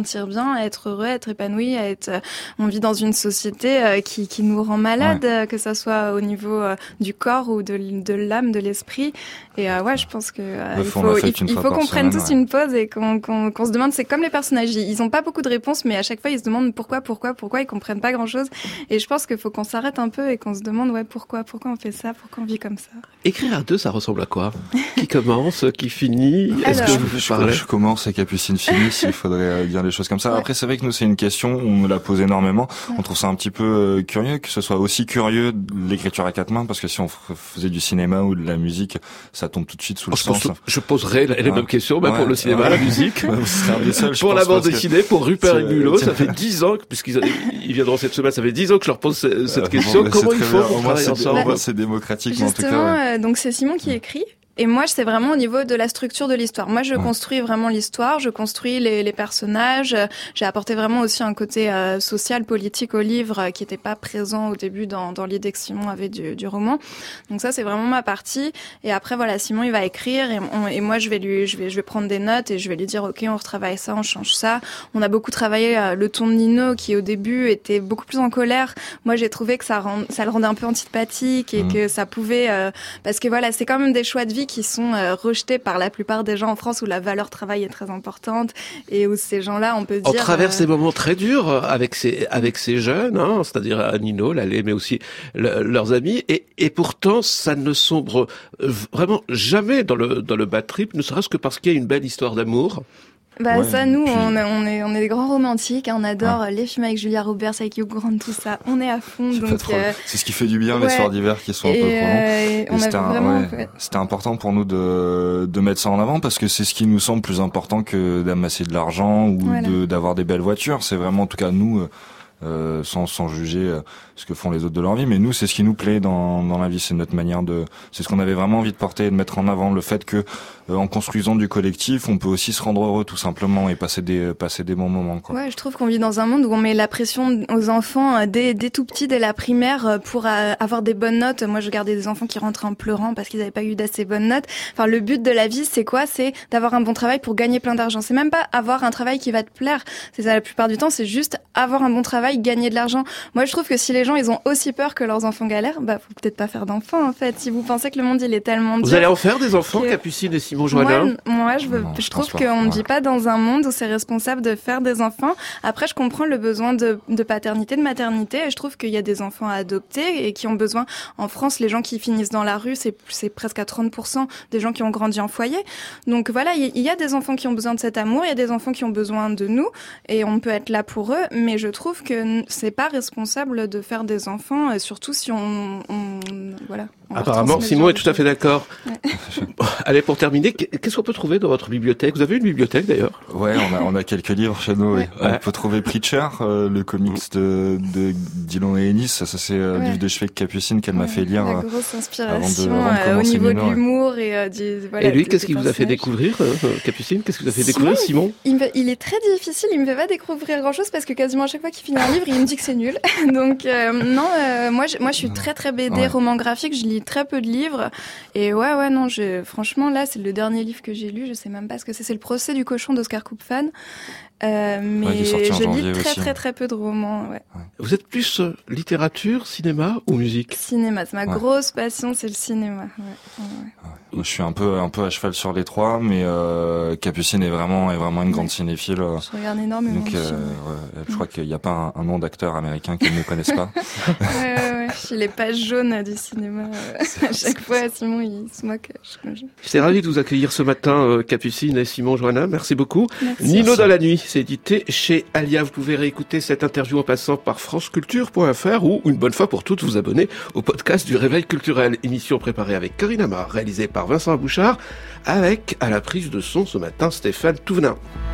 bien, à être heureux, à être épanoui, à être. Euh, on vit dans une société euh, qui, qui nous rend malade, ouais. euh, que ça soit au niveau euh, du corps ou de, de l'âme, de l'esprit. Et euh, ouais, je pense que euh, il faut, il, il faut qu'on prenne tous ouais. une pause et qu'on, qu'on, qu'on se demande. C'est comme les personnages, ils ont pas beaucoup de réponses, mais à chaque fois ils se demandent pourquoi, pourquoi, pourquoi. Ils comprennent pas grand chose. Et je pense qu'il faut qu'on s'arrête un peu et qu'on se demande ouais pourquoi, pourquoi on fait ça, pourquoi on vit comme ça. Écrire à deux, ça ressemble à quoi? Qui commence, qui finit? Est-ce Alors, que je, je, je commence et Capucine finit, s'il faudrait dire des choses comme ça. Ouais. Après, c'est vrai que nous, c'est une question, on me la pose énormément. Ouais. On trouve ça un petit peu euh, curieux, que ce soit aussi curieux de l'écriture à quatre mains, parce que si on faisait du cinéma ou de la musique, ça tombe tout de suite sous le oh, sens. Je, je poserais les ouais. mêmes questions, bah, ouais. pour le cinéma, ouais. la musique, ouais, un des seuls, pour la bande que... dessinée, pour Rupert et Mulot, ça fait dix ans, puisqu'ils ils viendront cette semaine, ça fait dix ans que je leur pose cette euh, question. Bon, comment il faut pour travailler ensemble? Bah, c'est démocratique, justement, en tout cas. Ouais. Euh, donc c'est Simon qui écrit. Et moi, c'est vraiment au niveau de la structure de l'histoire. Moi, je ouais. construis vraiment l'histoire, je construis les, les personnages. J'ai apporté vraiment aussi un côté euh, social, politique au livre euh, qui n'était pas présent au début dans, dans l'idée que Simon avait du, du roman. Donc ça, c'est vraiment ma partie. Et après, voilà, Simon, il va écrire et, on, et moi, je vais lui, je vais, je vais prendre des notes et je vais lui dire, ok, on retravaille ça, on change ça. On a beaucoup travaillé euh, le ton de Nino qui, au début, était beaucoup plus en colère. Moi, j'ai trouvé que ça, rend, ça le rendait un peu antipathique et mmh. que ça pouvait, euh, parce que voilà, c'est quand même des choix de vie qui sont euh, rejetés par la plupart des gens en France où la valeur travail est très importante et où ces gens-là, on peut dire... On traverse euh... des moments très durs avec ces, avec ces jeunes, hein, c'est-à-dire Nino, Lalé, mais aussi le, leurs amis, et, et pourtant ça ne sombre vraiment jamais dans le, dans le bad trip, ne serait-ce que parce qu'il y a une belle histoire d'amour. Bah ouais, ça, nous, puis... on, on est on est des grands romantiques, hein, on adore ouais. les films avec Julia Roberts, avec Hugh Grant, tout ça, on est à fond. C'est, donc, euh... c'est ce qui fait du bien, ouais. les soirs d'hiver qui sont et un peu trop longs. Euh, on c'était, a un, vraiment... ouais, c'était important pour nous de de mettre ça en avant parce que c'est ce qui nous semble plus important que d'amasser de l'argent ou voilà. de d'avoir des belles voitures. C'est vraiment, en tout cas, nous... Euh, sans sans juger euh, ce que font les autres de leur vie, mais nous c'est ce qui nous plaît dans dans la vie, c'est notre manière de, c'est ce qu'on avait vraiment envie de porter et de mettre en avant, le fait que euh, en construisant du collectif, on peut aussi se rendre heureux tout simplement et passer des passer des bons moments, quoi. Ouais, je trouve qu'on vit dans un monde où on met la pression aux enfants dès dès tout petits, dès la primaire, pour euh, avoir des bonnes notes. Moi, je regardais des enfants qui rentraient en pleurant parce qu'ils n'avaient pas eu d'assez bonnes notes. Enfin, le but de la vie, c'est quoi? C'est d'avoir un bon travail pour gagner plein d'argent. C'est même pas avoir un travail qui va te plaire. C'est ça la plupart du temps, c'est juste avoir un bon travail, gagner de l'argent. Moi, je trouve que si les gens, ils ont aussi peur que leurs enfants galèrent, bah, faut peut-être pas faire d'enfants, en fait. Si vous pensez que le monde, il est tellement dur. Vous allez en faire des enfants, que... Capucine et Simon Joannin? Moi, moi, je veux, non, je, je trouve qu'on ne vit pas dans un monde où c'est responsable de faire des enfants. Après, je comprends le besoin de, de paternité, de maternité, et je trouve qu'il y a des enfants à adopter et qui ont besoin. En France, les gens qui finissent dans la rue, c'est, c'est presque à trente pour cent des gens qui ont grandi en foyer. Donc voilà, il y, y a des enfants qui ont besoin de cet amour, il y a des enfants qui ont besoin de nous, et on peut être là pour eux, mais je trouve que c'est pas responsable de faire des enfants, et surtout si on, on voilà. On Apparemment, Simon est tout à fait d'accord. Ouais. Allez, pour terminer, qu'est-ce qu'on peut trouver dans votre bibliothèque? Vous avez une bibliothèque d'ailleurs? Ouais, on a on a quelques livres chez nous. Ouais. Ouais. On peut trouver Preacher, euh, le comics de de Dylan et Ennis. Ça, ça c'est euh, le ouais. livre de chevet de Capucine qu'elle ouais. m'a fait lire. La grosse inspiration avant de, avant de euh, au niveau Nino, de l'humour et euh, du voilà. Et lui, de, qu'est-ce qui vous a fait découvrir, euh, Capucine? Qu'est-ce que vous a fait Simon, découvrir, Simon? Il, me, il est très difficile. Il me fait pas découvrir grand-chose parce que quasiment à chaque fois qu'il finit un livre, il me dit que c'est nul. Donc euh, non, euh, moi, je, moi, je suis très très B D, ouais. roman graphique. Je lis très peu de livres. Et ouais, ouais, non, je, franchement, là, c'est le dernier livre que j'ai lu. Je sais même pas ce que c'est. C'est Le procès du cochon d'Oscar Koupfan. Euh, mais ouais, je lis très, aussi. très, très peu de romans, ouais. ouais. Vous êtes plus euh, littérature, cinéma ou musique? Cinéma, c'est ma ouais. grosse passion, c'est le cinéma. Ouais. Ouais. Ouais. Moi, je suis un peu, un peu à cheval sur les trois, mais euh, Capucine est vraiment, est vraiment une grande ouais. cinéphile. Je regarde énormément. Donc, euh, ouais, je crois qu'il n'y a pas un, un nom d'acteur américain qu'ils ne connaissent pas. ouais, ouais, ouais. Je suis les pages jaunes du cinéma. À chaque fois, Simon, il se moque. Je, je... J'étais ravi de vous accueillir ce matin, euh, Capucine et Simon Joannin. Merci beaucoup. Merci. Nino dans la nuit, c'est édité chez Alia. Vous pouvez réécouter cette interview en passant par franceculture point f r ou une bonne fois pour toutes vous abonner au podcast du Réveil culturel. Émission préparée avec Corinne Amar, réalisée par Vincent Bouchard, avec à la prise de son ce matin Stéphane Touvenin.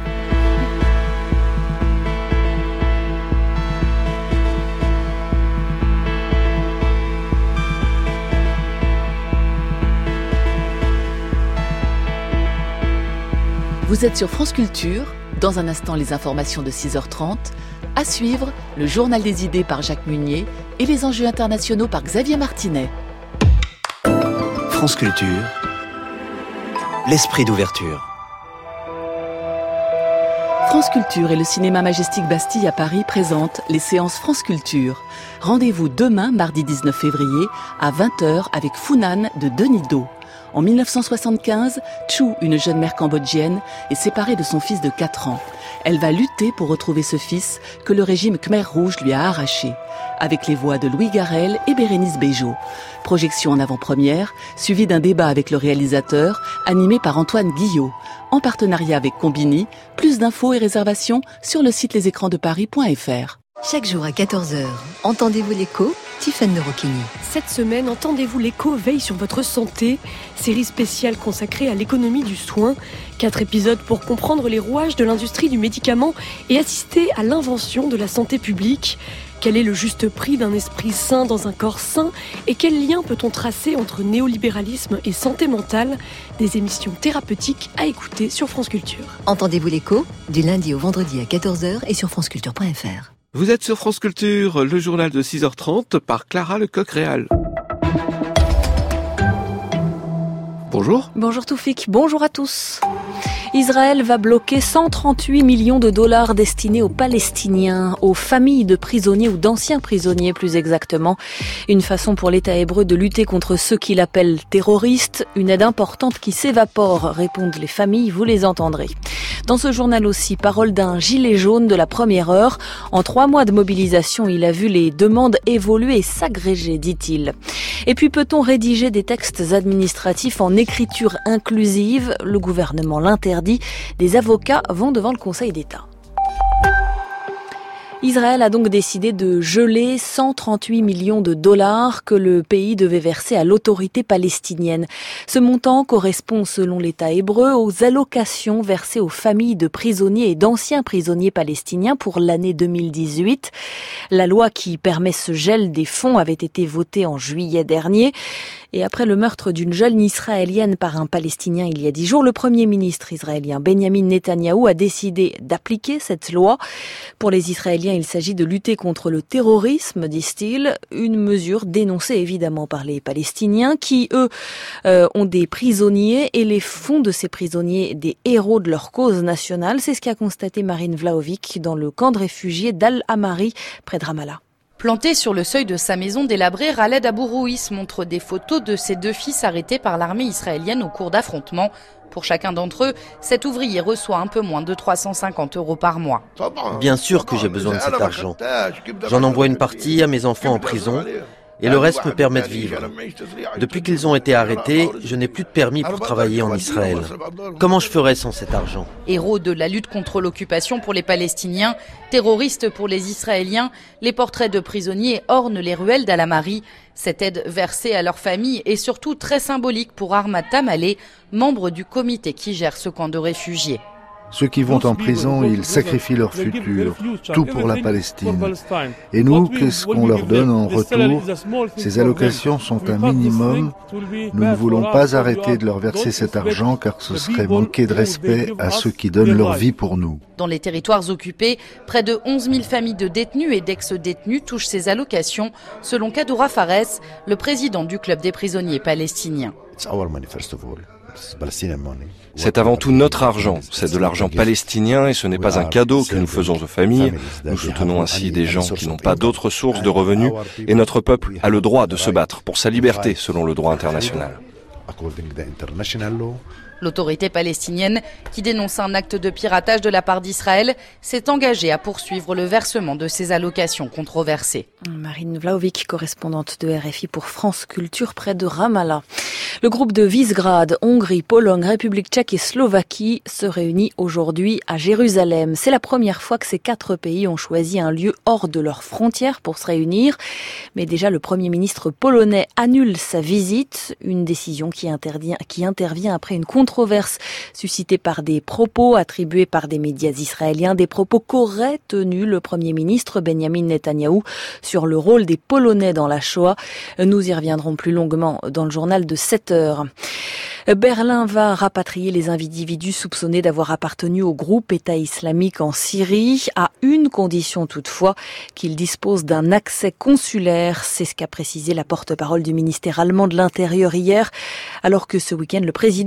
Vous êtes sur France Culture. Dans un instant, les informations de six heures trente. À suivre, le journal des idées par Jacques Munier et les enjeux internationaux par Xavier Martinet. France Culture, l'esprit d'ouverture. France Culture et le cinéma Majestic Bastille à Paris présentent les séances France Culture. Rendez-vous demain, mardi dix-neuf février, à vingt heures avec Funan de Denis Do. En mille neuf cent soixante-quinze, Chu, une jeune mère cambodgienne, est séparée de son fils de quatre ans. Elle va lutter pour retrouver ce fils que le régime Khmer Rouge lui a arraché, avec les voix de Louis Garrel et Bérénice Bejo. Projection en avant-première, suivie d'un débat avec le réalisateur, animé par Antoine Guillot, en partenariat avec Combini. Plus d'infos et réservations sur le site les écrans de paris point f r. Chaque jour à quatorze heures, entendez-vous l'écho, Tiffaine de Rocchini. Cette semaine, Entendez-vous l'écho veille sur votre santé, série spéciale consacrée à l'économie du soin. Quatre épisodes pour comprendre les rouages de l'industrie du médicament et assister à l'invention de la santé publique. Quel est le juste prix d'un esprit sain dans un corps sain et quel lien peut-on tracer entre néolibéralisme et santé mentale? Des émissions thérapeutiques à écouter sur France Culture. Entendez-vous l'écho, du lundi au vendredi à quatorze heures et sur franceculture point f r. Vous êtes sur France Culture, le journal de six heures trente par Clara Lecoq-Réal. Bonjour. Bonjour Toufik, bonjour à tous. Israël va bloquer cent trente-huit millions de dollars destinés aux Palestiniens, aux familles de prisonniers ou d'anciens prisonniers plus exactement. Une façon pour l'État hébreu de lutter contre ceux qu'il appelle terroristes, une aide importante qui s'évapore, répondent les familles, vous les entendrez. Dans ce journal aussi, parole d'un gilet jaune de la première heure. En trois mois de mobilisation, il a vu les demandes évoluer et s'agréger, dit-il. Et puis, peut-on rédiger des textes administratifs en écriture inclusive? Le gouvernement l'interdit. Des avocats vont devant le Conseil d'État. Israël a donc décidé de geler cent trente-huit millions de dollars que le pays devait verser à l'autorité palestinienne. Ce montant correspond, selon l'État hébreu, aux allocations versées aux familles de prisonniers et d'anciens prisonniers palestiniens pour l'année deux mille dix-huit. La loi qui permet ce gel des fonds avait été votée en juillet dernier. Et après le meurtre d'une jeune Israélienne par un Palestinien il y a dix jours, le Premier ministre israélien Benjamin Netanyahou a décidé d'appliquer cette loi. Pour les Israéliens, il s'agit de lutter contre le terrorisme, disent-ils, une mesure dénoncée évidemment par les Palestiniens qui, eux, euh, ont des prisonniers et les font de ces prisonniers des héros de leur cause nationale. C'est ce qu'a constaté Marine Vlahovic dans le camp de réfugiés d'Al-Amari, près de Ramallah. Planté sur le seuil de sa maison délabrée, Khaled Abou Rouis montre des photos de ses deux fils arrêtés par l'armée israélienne au cours d'affrontements. Pour chacun d'entre eux, cet ouvrier reçoit un peu moins de trois cent cinquante euros par mois. Bien sûr que j'ai besoin de cet argent. J'en envoie une partie à mes enfants en prison et le reste me permet de vivre. Depuis qu'ils ont été arrêtés, je n'ai plus de permis pour travailler en Israël. Comment je ferais sans cet argent ? Héros de la lutte contre l'occupation pour les Palestiniens, terroristes pour les Israéliens, les portraits de prisonniers ornent les ruelles d'Al-Amari. Cette aide versée à leur famille est surtout très symbolique pour Ahmad Tamaleh, membre du comité qui gère ce camp de réfugiés. Ceux qui vont en prison, ils sacrifient leur futur, tout pour la Palestine. Et nous, qu'est-ce qu'on leur donne en retour? Ces allocations sont un minimum. Nous ne voulons pas arrêter de leur verser cet argent car ce serait manquer de respect à ceux qui donnent leur vie pour nous. Dans les territoires occupés, près de onze mille familles de détenus et d'ex-détenus touchent ces allocations, selon Kadoura Fares, le président du club des prisonniers palestiniens. C'est avant tout notre argent, c'est de l'argent palestinien et ce n'est pas un cadeau que nous faisons aux familles. Nous soutenons ainsi des gens qui n'ont pas d'autres sources de revenus et notre peuple a le droit de se battre pour sa liberté selon le droit international. L'autorité palestinienne, qui dénonce un acte de piratage de la part d'Israël, s'est engagée à poursuivre le versement de ces allocations controversées. Marine Vlahovic, correspondante de R F I pour France Culture près de Ramallah. Le groupe de Visegrad, Hongrie, Pologne, République tchèque et Slovaquie se réunit aujourd'hui à Jérusalem. C'est la première fois que ces quatre pays ont choisi un lieu hors de leurs frontières pour se réunir. Mais déjà, le Premier ministre polonais annule sa visite, une décision qui intervient, qui intervient après une controverse suscitée par des propos attribués par des médias israéliens, des propos qu'aurait tenus le Premier ministre Benjamin Netanyahou sur le rôle des Polonais dans la Shoah. Nous y reviendrons plus longuement dans le journal de sept heures. Berlin va rapatrier les individus soupçonnés d'avoir appartenu au groupe État islamique en Syrie, à une condition toutefois, qu'ils disposent d'un accès consulaire. C'est ce qu'a précisé la porte-parole du ministère allemand de l'Intérieur hier, alors que ce week-end, le président américain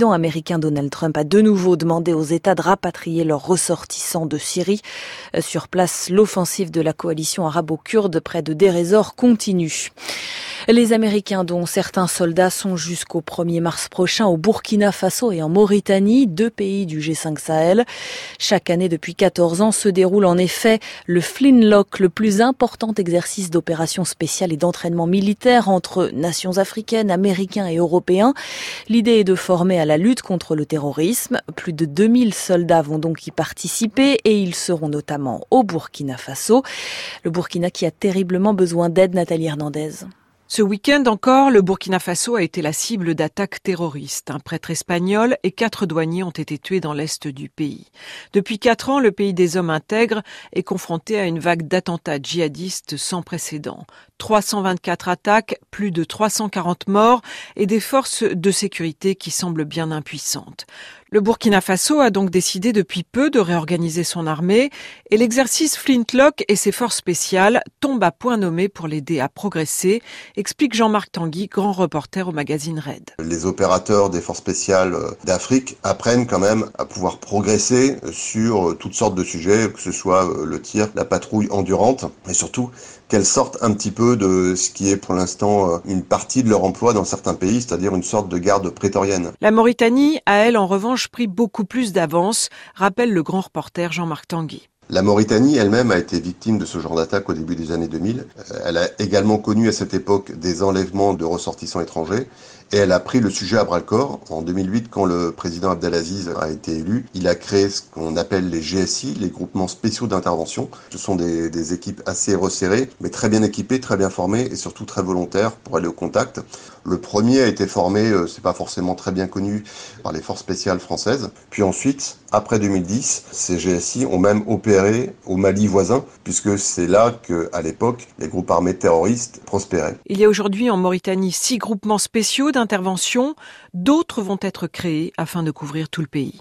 américain Donald Trump a de nouveau demandé aux États de rapatrier leurs ressortissants de Syrie. Sur place, l'offensive de la coalition arabo-kurde près de Deir ez-Zor continue. Les Américains, dont certains soldats, sont jusqu'au premier mars prochain au Burkina Faso et en Mauritanie, deux pays du G cinq Sahel. Chaque année depuis quatorze ans se déroule en effet le Flintlock, le plus important exercice d'opération spéciale et d'entraînement militaire entre nations africaines, américains et européens. L'idée est de former à la lutte contre le terrorisme. Plus de deux mille soldats vont donc y participer et ils seront notamment au Burkina Faso. Le Burkina qui a terriblement besoin d'aide, Nathalie Hernandez. Ce week-end encore, le Burkina Faso a été la cible d'attaques terroristes. Un prêtre espagnol et quatre douaniers ont été tués dans l'est du pays. Depuis quatre ans, le pays des hommes intègres est confronté à une vague d'attentats djihadistes sans précédent. trois cent vingt-quatre attaques, plus de trois cent quarante morts et des forces de sécurité qui semblent bien impuissantes. Le Burkina Faso a donc décidé depuis peu de réorganiser son armée et l'exercice Flintlock et ses forces spéciales tombent à point nommé pour l'aider à progresser, explique Jean-Marc Tanguy, grand reporter au magazine Red. Les opérateurs des forces spéciales d'Afrique apprennent quand même à pouvoir progresser sur toutes sortes de sujets, que ce soit le tir, la patrouille endurante et surtout qu'elles sortent un petit peu de ce qui est pour l'instant une partie de leur emploi dans certains pays, c'est-à-dire une sorte de garde prétorienne. La Mauritanie a, elle, en revanche, pris beaucoup plus d'avance, rappelle le grand reporter Jean-Marc Tanguy. La Mauritanie elle-même a été victime de ce genre d'attaque au début des années deux mille. Elle a également connu à cette époque des enlèvements de ressortissants étrangers et elle a pris le sujet à bras-le-corps. En deux mille huit, quand le président Abdelaziz a été élu, il a créé ce qu'on appelle les G S I, les groupements spéciaux d'intervention. Ce sont des, des équipes assez resserrées, mais très bien équipées, très bien formées et surtout très volontaires pour aller au contact. Le premier a été formé, c'est pas forcément très bien connu, par les forces spéciales françaises. Puis ensuite, après deux mille dix, ces G S I ont même opéré au Mali voisin, puisque c'est là qu'à l'époque, les groupes armés terroristes prospéraient. Il y a aujourd'hui en Mauritanie six groupements spéciaux d'intervention. D'autres vont être créés afin de couvrir tout le pays.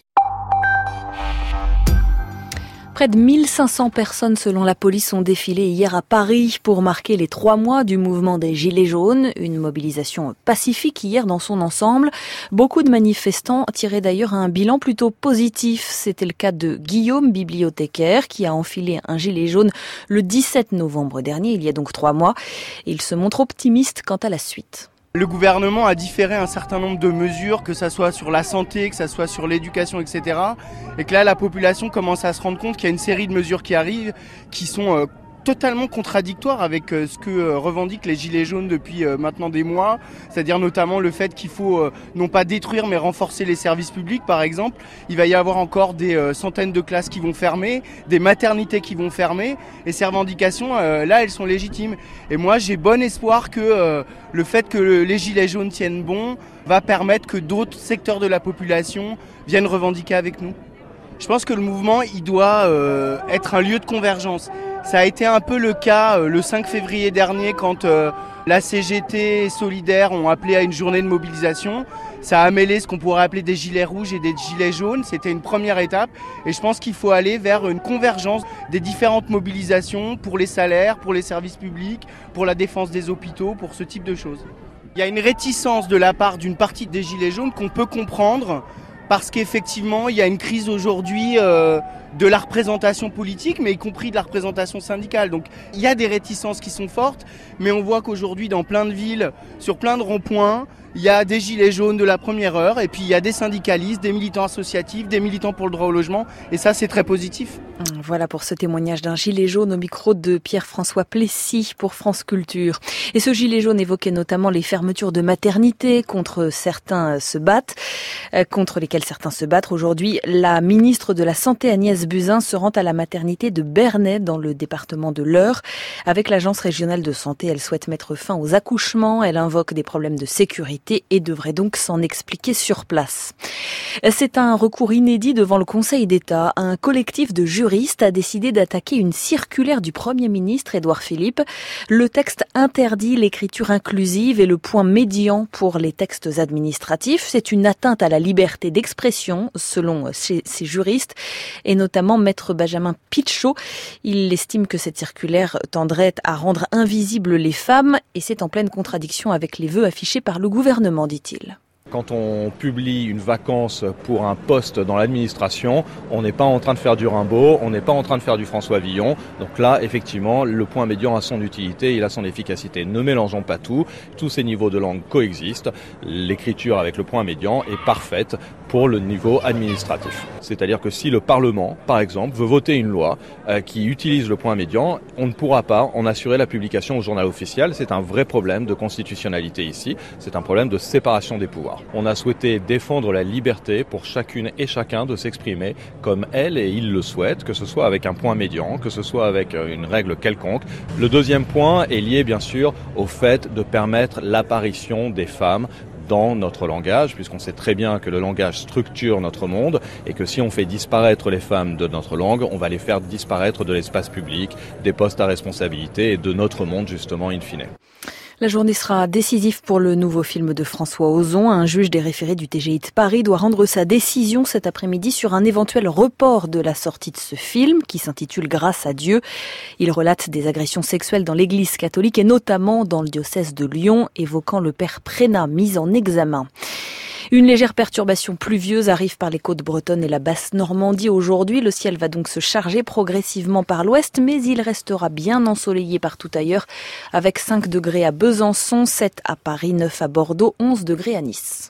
Près de mille cinq cents personnes, selon la police, ont défilé hier à Paris pour marquer les trois mois du mouvement des Gilets jaunes. Une mobilisation pacifique hier dans son ensemble. Beaucoup de manifestants tiraient d'ailleurs un bilan plutôt positif. C'était le cas de Guillaume, bibliothécaire, qui a enfilé un gilet jaune le dix-sept novembre dernier, il y a donc trois mois. Il se montre optimiste quant à la suite. Le gouvernement a différé un certain nombre de mesures, que ça soit sur la santé, que ça soit sur l'éducation, et cetera. Et que là, la population commence à se rendre compte qu'il y a une série de mesures qui arrivent, qui sont euh, totalement contradictoires avec euh, ce que euh, revendiquent les Gilets jaunes depuis euh, maintenant des mois. C'est-à-dire notamment le fait qu'il faut euh, non pas détruire, mais renforcer les services publics, par exemple. Il va y avoir encore des euh, centaines de classes qui vont fermer, des maternités qui vont fermer. Et ces revendications, euh, là, elles sont légitimes. Et moi, j'ai bon espoir que euh, le fait que le, les Gilets jaunes tiennent bon va permettre que d'autres secteurs de la population viennent revendiquer avec nous. Je pense que le mouvement, il doit euh, être un lieu de convergence. Ça a été un peu le cas euh, le cinq février dernier quand euh, la C G T et Solidaire ont appelé à une journée de mobilisation. Ça a mêlé ce qu'on pourrait appeler des gilets rouges et des gilets jaunes. C'était une première étape et je pense qu'il faut aller vers une convergence des différentes mobilisations pour les salaires, pour les services publics, pour la défense des hôpitaux, pour ce type de choses. Il y a une réticence de la part d'une partie des gilets jaunes qu'on peut comprendre parce qu'effectivement, il y a une crise aujourd'hui euh, de la représentation politique, mais y compris de la représentation syndicale. Donc il y a des réticences qui sont fortes, mais on voit qu'aujourd'hui, dans plein de villes, sur plein de ronds-points, il y a des gilets jaunes de la première heure, et puis il y a des syndicalistes, des militants associatifs, des militants pour le droit au logement, et ça c'est très positif. Voilà pour ce témoignage d'un gilet jaune au micro de Pierre-François Plessis pour France Culture. Et ce gilet jaune évoquait notamment les fermetures de maternités contre certains se battent, euh, contre lesquelles certains se battent. Aujourd'hui, la ministre de la Santé Agnès Buzyn se rend à la maternité de Bernay dans le département de l'Eure. Avec l'agence régionale de santé, elle souhaite mettre fin aux accouchements. Elle invoque des problèmes de sécurité et devrait donc s'en expliquer sur place. C'est un recours inédit devant le Conseil d'État. Un collectif de juristes a décidé d'attaquer une circulaire du Premier ministre Édouard Philippe. Le texte interdit l'écriture inclusive et le point médian pour les textes administratifs. C'est une atteinte à la liberté d'expression, selon ces, ces juristes, et notamment Maître Benjamin Pichot. Il estime que cette circulaire tendrait à rendre invisibles les femmes, et c'est en pleine contradiction avec les vœux affichés par le gouvernement, dit-il. Quand on publie une vacance pour un poste dans l'administration, on n'est pas en train de faire du Rimbaud, on n'est pas en train de faire du François Villon. Donc là, effectivement, le point médian a son utilité, il a son efficacité. Ne mélangeons pas tout, tous ces niveaux de langue coexistent. L'écriture avec le point médian est parfaite pour le niveau administratif. C'est-à-dire que si le Parlement, par exemple, veut voter une loi euh, qui utilise le point médian, on ne pourra pas en assurer la publication au journal officiel. C'est un vrai problème de constitutionnalité ici, c'est un problème de séparation des pouvoirs. On a souhaité défendre la liberté pour chacune et chacun de s'exprimer comme elle et il le souhaite, que ce soit avec un point médian, que ce soit avec une règle quelconque. Le deuxième point est lié bien sûr au fait de permettre l'apparition des femmes dans notre langage, puisqu'on sait très bien que le langage structure notre monde et que si on fait disparaître les femmes de notre langue, on va les faire disparaître de l'espace public, des postes à responsabilité et de notre monde justement in fine. La journée sera décisive pour le nouveau film de François Ozon. Un juge des référés du T G I de Paris doit rendre sa décision cet après-midi sur un éventuel report de la sortie de ce film qui s'intitule Grâce à Dieu. Il relate des agressions sexuelles dans l'église catholique et notamment dans le diocèse de Lyon, évoquant le père Prénat mis en examen. Une légère perturbation pluvieuse arrive par les côtes bretonnes et la basse Normandie aujourd'hui. Le ciel va donc se charger progressivement par l'ouest, mais il restera bien ensoleillé partout ailleurs, avec cinq degrés à Besançon, sept à Paris, neuf à Bordeaux, onze degrés à Nice.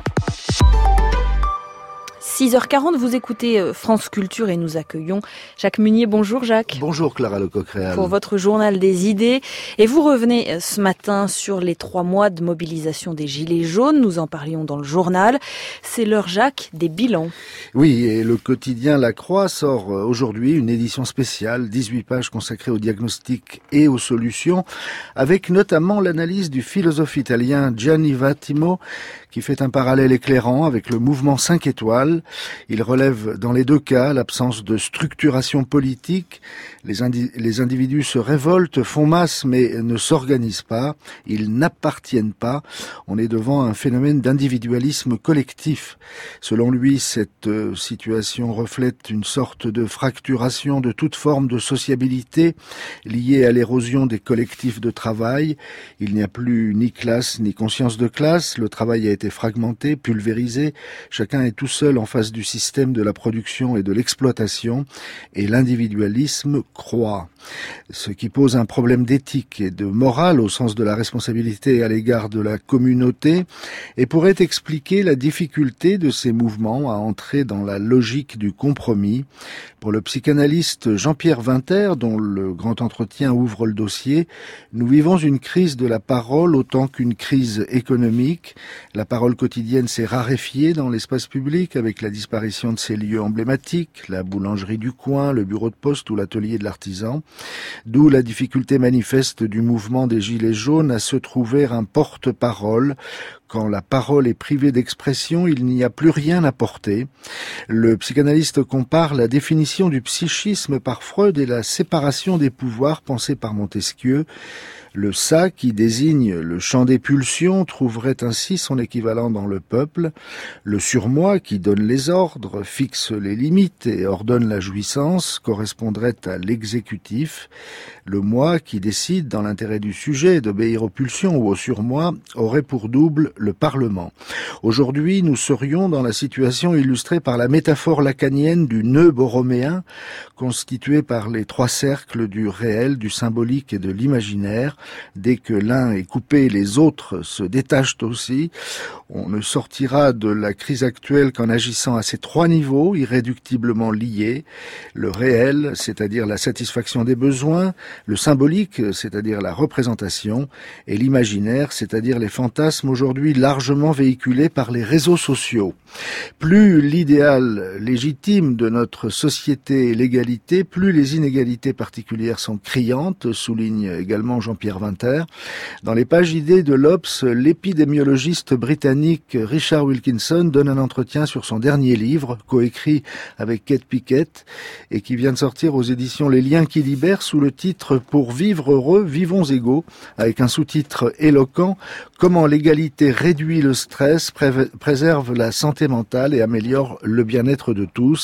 six heures quarante, vous écoutez France Culture et nous accueillons Jacques Munier. Bonjour Jacques. Bonjour Clara Lecoq-Réal. Pour votre journal des idées. Et vous revenez ce matin sur les trois mois de mobilisation des Gilets jaunes. Nous en parlions dans le journal. C'est l'heure, Jacques, des bilans. Oui, et le quotidien La Croix sort aujourd'hui une édition spéciale, dix-huit pages consacrées au diagnostic et aux solutions, avec notamment l'analyse du philosophe italien Gianni Vattimo, qui fait un parallèle éclairant avec le mouvement cinq étoiles. Il relève dans les deux cas l'absence de structuration politique. Les, indi- les individus se révoltent, font masse, mais ne s'organisent pas. Ils n'appartiennent pas. On est devant un phénomène d'individualisme collectif. Selon lui, cette euh, situation reflète une sorte de fracturation de toute forme de sociabilité liée à l'érosion des collectifs de travail. Il n'y a plus ni classe ni conscience de classe. Le travail a été fragmenté, pulvérisé. Chacun est tout seul en face du système de la production et de l'exploitation, et l'individualisme croît. Ce qui pose un problème d'éthique et de morale au sens de la responsabilité à l'égard de la communauté, et pourrait expliquer la difficulté de ces mouvements à entrer dans la logique du compromis. Pour le psychanalyste Jean-Pierre Winter, dont le grand entretien ouvre le dossier, nous vivons une crise de la parole autant qu'une crise économique. La parole quotidienne s'est raréfiée dans l'espace public avec la disparition de ces lieux emblématiques, la boulangerie du coin, le bureau de poste ou l'atelier de l'artisan. D'où la difficulté manifeste du mouvement des Gilets jaunes à se trouver un porte-parole. Quand la parole est privée d'expression, il n'y a plus rien à porter. Le psychanalyste compare la définition du psychisme par Freud et la séparation des pouvoirs pensée par Montesquieu. Le ça, qui désigne le champ des pulsions, trouverait ainsi son équivalent dans le peuple. Le surmoi, qui donne les ordres, fixe les limites et ordonne la jouissance, correspondrait à l'exécutif. Le moi, qui décide dans l'intérêt du sujet d'obéir aux pulsions ou au surmoi, aurait pour double le Parlement. Aujourd'hui, nous serions dans la situation illustrée par la métaphore lacanienne du nœud borroméen, constitué par les trois cercles du réel, du symbolique et de l'imaginaire. Dès que l'un est coupé, les autres se détachent aussi. On ne sortira de la crise actuelle qu'en agissant à ces trois niveaux irréductiblement liés. Le réel, c'est-à-dire la satisfaction des besoins, le symbolique, c'est-à-dire la représentation, et l'imaginaire, c'est-à-dire les fantasmes aujourd'hui largement véhiculés par les réseaux sociaux. Plus l'idéal légitime de notre société est l'égalité, plus les inégalités particulières sont criantes, souligne également Jean-Pierre Winter. Dans les pages idées de l'Obs, l'épidémiologiste britannique Richard Wilkinson donne un entretien sur son dernier livre, coécrit avec Kate Pickett, et qui vient de sortir aux éditions Les Liens qui libèrent sous le titre « Pour vivre heureux, vivons égaux », avec un sous-titre éloquent « Comment l'égalité réduit le stress, pré- préserve la santé mentale et améliore le bien-être de tous ».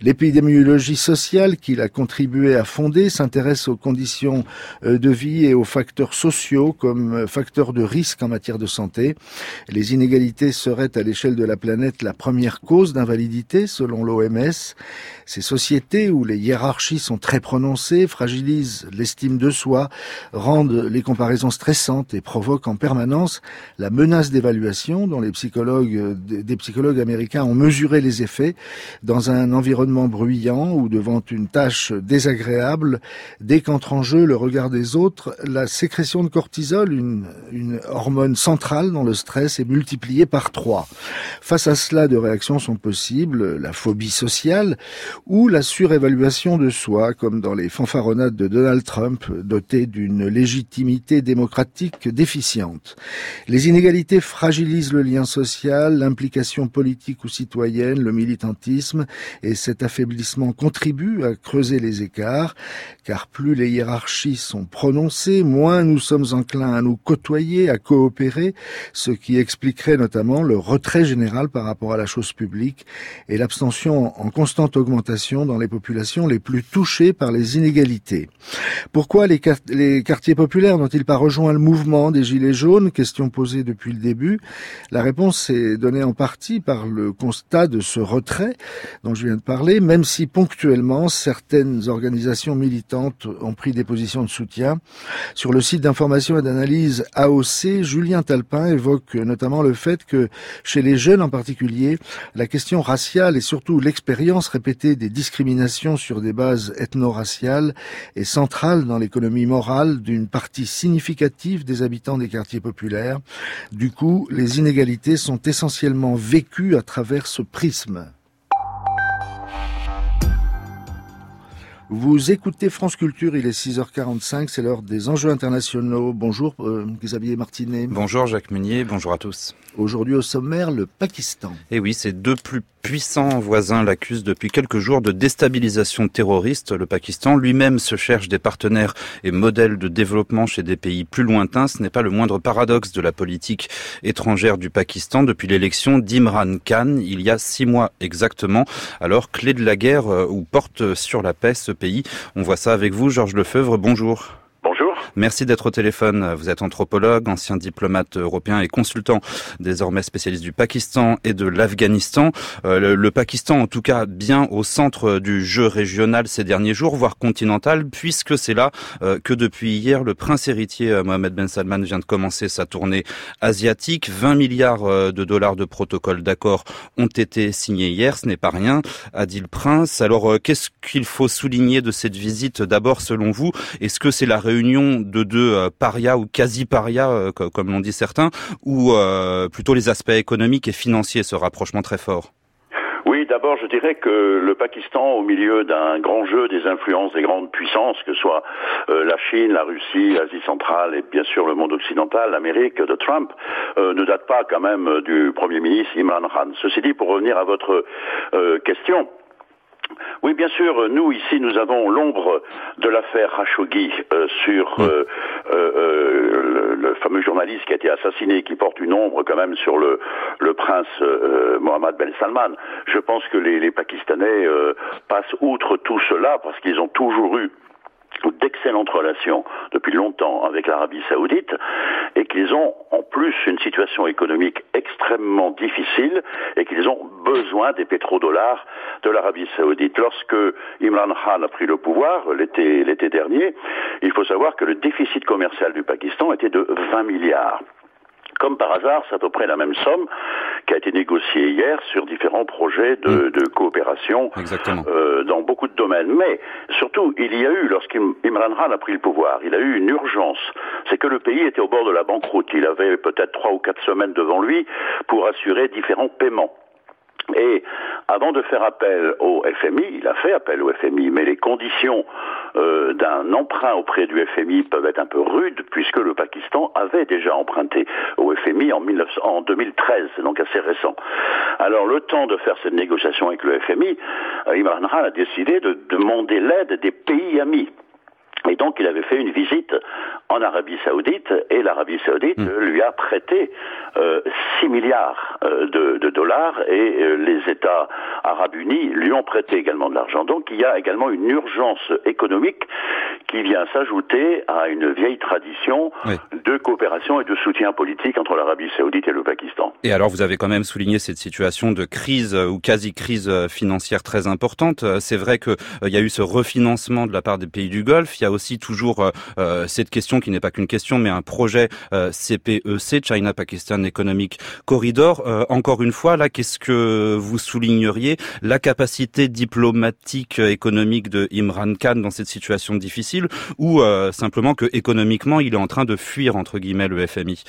L'épidémiologie sociale qu'il a contribué à fonder s'intéresse aux conditions de vie et aux facteurs sociaux comme facteurs de risque en matière de santé. Les inégalités seraient à l'échelle de la planète la première cause d'invalidité selon l'O M S. Ces sociétés où les hiérarchies sont très prononcées fragilisent l'estime de soi, rendent les comparaisons stressantes et provoquent en permanence la menace d'évaluation dont les psychologues, des psychologues américains ont mesuré les effets dans un environnement bruyant ou devant une tâche désagréable. Dès qu'entre en jeu le regard des autres, la sécrétion de cortisol, une, une hormone centrale dans le stress, est multipliée par trois. Face à cela, deux réactions sont possibles, la phobie sociale ou la surévaluation de soi, comme dans les fanfaronnades de Donald Trump, doté d'une légitimité démocratique déficiente. Les inégalités fragilisent le lien social, l'implication politique ou citoyenne, le militantisme, et cet affaiblissement contribue à creuser les écarts, car plus les hiérarchies sont prononcées, moins nous sommes enclins à nous côtoyer, à coopérer, ce qui expliquerait notamment le retrait général par rapport à la chose publique et l'abstention en constante augmentation dans les populations les plus touchées par les inégalités. Pourquoi les, quart- les quartiers populaires n'ont-ils pas rejoint le mouvement des Gilets jaunes? Question posée depuis le début. La réponse est donnée en partie par le constat de ce retrait dont je viens de parler, même si ponctuellement certaines organisations militantes ont pris des positions de soutien. Sur le site d'information et d'analyse A O C, Julien Talpin évoque notamment le fait que chez les jeunes en particulier, la question raciale et surtout l'expérience répétée des discriminations sur des bases ethno-raciales est centrale dans l'économie morale d'une partie significative des habitants des quartiers populaires. Du coup, les inégalités sont essentiellement vécues à travers ce prisme. Vous écoutez France Culture, il est six heures quarante-cinq, c'est l'heure des enjeux internationaux. Bonjour euh, Xavier Martinet. Bonjour Jacques Meunier, bonjour à tous. Aujourd'hui au sommaire, le Pakistan. Et oui, ces deux plus puissants voisins l'accusent depuis quelques jours de déstabilisation terroriste. Le Pakistan lui-même se cherche des partenaires et modèles de développement chez des pays plus lointains. Ce n'est pas le moindre paradoxe de la politique étrangère du Pakistan depuis l'élection d'Imran Khan, il y a six mois exactement. Alors, clé de la guerre ou porte sur la paix, ce pays. On voit ça avec vous, Georges Lefebvre. Bonjour. Bonjour. Merci d'être au téléphone. Vous êtes anthropologue, ancien diplomate européen et consultant, désormais spécialiste du Pakistan et de l'Afghanistan. Euh, le, le Pakistan, en tout cas, bien au centre du jeu régional ces derniers jours, voire continental, puisque c'est là euh, que depuis hier, le prince héritier euh, Mohammed Ben Salman vient de commencer sa tournée asiatique. vingt milliards euh, de dollars de protocoles d'accord ont été signés hier. Ce n'est pas rien, a dit le prince. Alors, euh, qu'est-ce qu'il faut souligner de cette visite d'abord, selon vous? Est-ce que c'est la réunion de deux euh, parias ou quasi-parias, euh, comme l'ont dit certains, ou euh, plutôt les aspects économiques et financiers, ce rapprochement très fort? Oui, d'abord, je dirais que le Pakistan, au milieu d'un grand jeu des influences des grandes puissances, que ce soit euh, la Chine, la Russie, l'Asie centrale et bien sûr le monde occidental, l'Amérique de Trump, euh, ne date pas quand même du Premier ministre Imran Khan. Ceci dit, pour revenir à votre euh, question, oui, bien sûr, nous ici, nous avons l'ombre de l'affaire Khashoggi euh, sur euh, euh, le, le fameux journaliste qui a été assassiné, qui porte une ombre quand même sur le, le prince euh, Mohammed Ben Salman. Je pense que les, les Pakistanais euh, passent outre tout cela parce qu'ils ont toujours eu d'excellentes relations depuis longtemps avec l'Arabie Saoudite et qu'ils ont en plus une situation économique extrêmement difficile et qu'ils ont besoin des pétrodollars de l'Arabie Saoudite. Lorsque Imran Khan a pris le pouvoir l'été, l'été dernier, il faut savoir que le déficit commercial du Pakistan était de vingt milliards. Comme par hasard, c'est à peu près la même somme qui a été négociée hier sur différents projets de, de coopération euh, dans beaucoup de domaines. Mais surtout, il y a eu, lorsqu'Imran Khan a pris le pouvoir, il a eu une urgence. C'est que le pays était au bord de la banqueroute. Il avait peut-être trois ou quatre semaines devant lui pour assurer différents paiements. Et avant de faire appel au F M I, il a fait appel au F M I, mais les conditions euh, d'un emprunt auprès du F M I peuvent être un peu rudes, puisque le Pakistan avait déjà emprunté au F M I en, mille neuf cents, en deux mille treize, donc assez récent. Alors le temps de faire cette négociation avec le F M I, euh, Imran Khan a décidé de demander l'aide des pays amis. Et donc, il avait fait une visite en Arabie Saoudite et l'Arabie Saoudite mmh. lui a prêté euh, six milliards euh, de, de dollars et euh, les États arabes unis lui ont prêté également de l'argent. Donc, il y a également une urgence économique qui vient s'ajouter à une vieille tradition oui. de coopération et de soutien politique entre l'Arabie Saoudite et le Pakistan. Et alors vous avez quand même souligné cette situation de crise ou quasi-crise financière très importante. C'est vrai qu'il euh, y a eu ce refinancement de la part des pays du Golfe. Il y a aussi toujours euh, cette question qui n'est pas qu'une question, mais un projet euh, C P E C, China Pakistan Economic Corridor. Euh, encore une fois, là, qu'est-ce que vous souligneriez? La capacité diplomatique, économique de Imran Khan dans cette situation difficile, ou euh, simplement que économiquement, il est en train de fuir, entre guillemets, le F M I?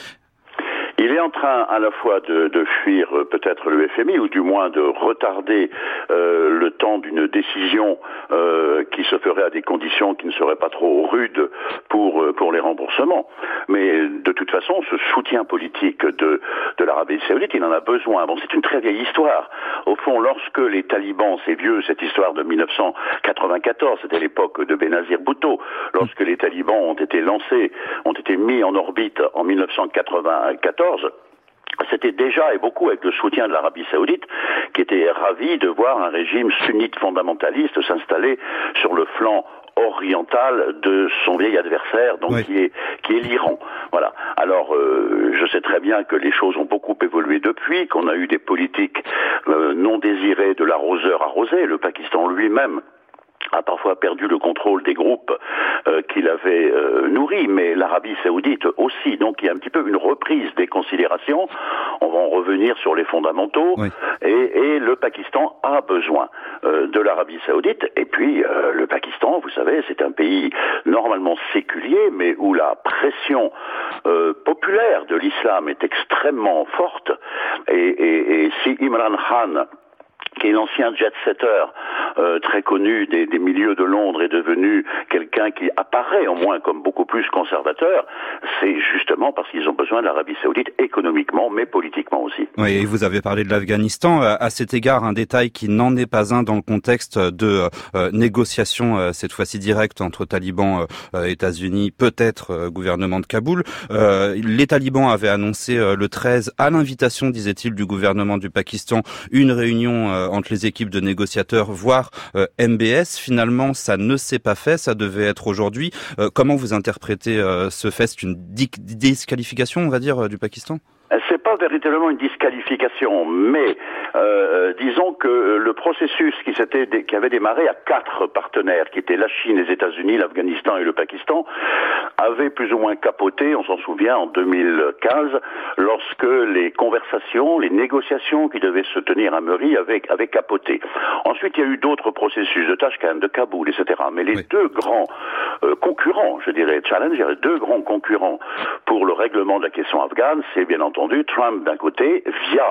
Il est en train à la fois de, de fuir euh, peut-être le F M I, ou du moins de retarder euh, le temps d'une décision euh, qui se ferait à des conditions qui ne seraient pas trop rudes pour euh, pour les remboursements. Mais de toute façon, ce soutien politique de de l'Arabie Saoudite, il en a besoin. Bon, c'est une très vieille histoire. Au fond, lorsque les talibans, c'est vieux, cette histoire de mille neuf cent quatre-vingt-quatorze, c'était l'époque de Benazir Bhutto, lorsque les talibans ont été lancés, ont été mis en orbite en mille neuf cent quatre-vingt-quatorze, c'était déjà, et beaucoup avec le soutien de l'Arabie Saoudite, qui était ravi de voir un régime sunnite fondamentaliste s'installer sur le flanc oriental de son vieil adversaire, donc oui. qui est qui est l'Iran. Voilà. Alors, euh, je sais très bien que les choses ont beaucoup évolué depuis, qu'on a eu des politiques euh, non désirées de l'arroseur arrosé. Le Pakistan lui-même a parfois perdu le contrôle des groupes euh, qu'il avait euh, nourris, mais l'Arabie Saoudite aussi. Donc il y a un petit peu une reprise des considérations. On va en revenir sur les fondamentaux. Oui. Et, et le Pakistan a besoin euh, de l'Arabie Saoudite. Et puis euh, le Pakistan, vous savez, c'est un pays normalement séculier, mais où la pression euh, populaire de l'islam est extrêmement forte. Et, et, et si Imran Khan, qui est l'ancien jet-setter euh, très connu des, des milieux de Londres, est devenu quelqu'un qui apparaît au moins comme beaucoup plus conservateur, c'est justement parce qu'ils ont besoin de l'Arabie Saoudite économiquement, mais politiquement aussi. Oui, et vous avez parlé de l'Afghanistan. À cet égard, un détail qui n'en est pas un dans le contexte de euh, négociations, euh, cette fois-ci directes, entre talibans, euh, États-Unis, peut-être euh, gouvernement de Kaboul. Euh, les talibans avaient annoncé euh, le treize, à l'invitation, disait-il, du gouvernement du Pakistan, une réunion euh, entre les équipes de négociateurs, voire euh, M B S. Finalement, ça ne s'est pas fait, ça devait être aujourd'hui. Euh, comment vous interprétez euh, ce fait? C'est une disqualification, on va dire, euh, du Pakistan? C'est pas véritablement une disqualification, mais euh, disons que le processus qui s'était qui avait démarré à quatre partenaires, qui étaient la Chine, les États-Unis, l'Afghanistan et le Pakistan, avait plus ou moins capoté, on s'en souvient, en deux mille quinze, lorsque les conversations, les négociations qui devaient se tenir à Meury avaient, avaient capoté. Ensuite, il y a eu d'autres processus de Tashkent, de Kaboul, et cetera. Mais les oui. deux grands euh, concurrents, je dirais, challenger, les deux grands concurrents pour le règlement de la question afghane, c'est bien entendu entendu Trump d'un côté via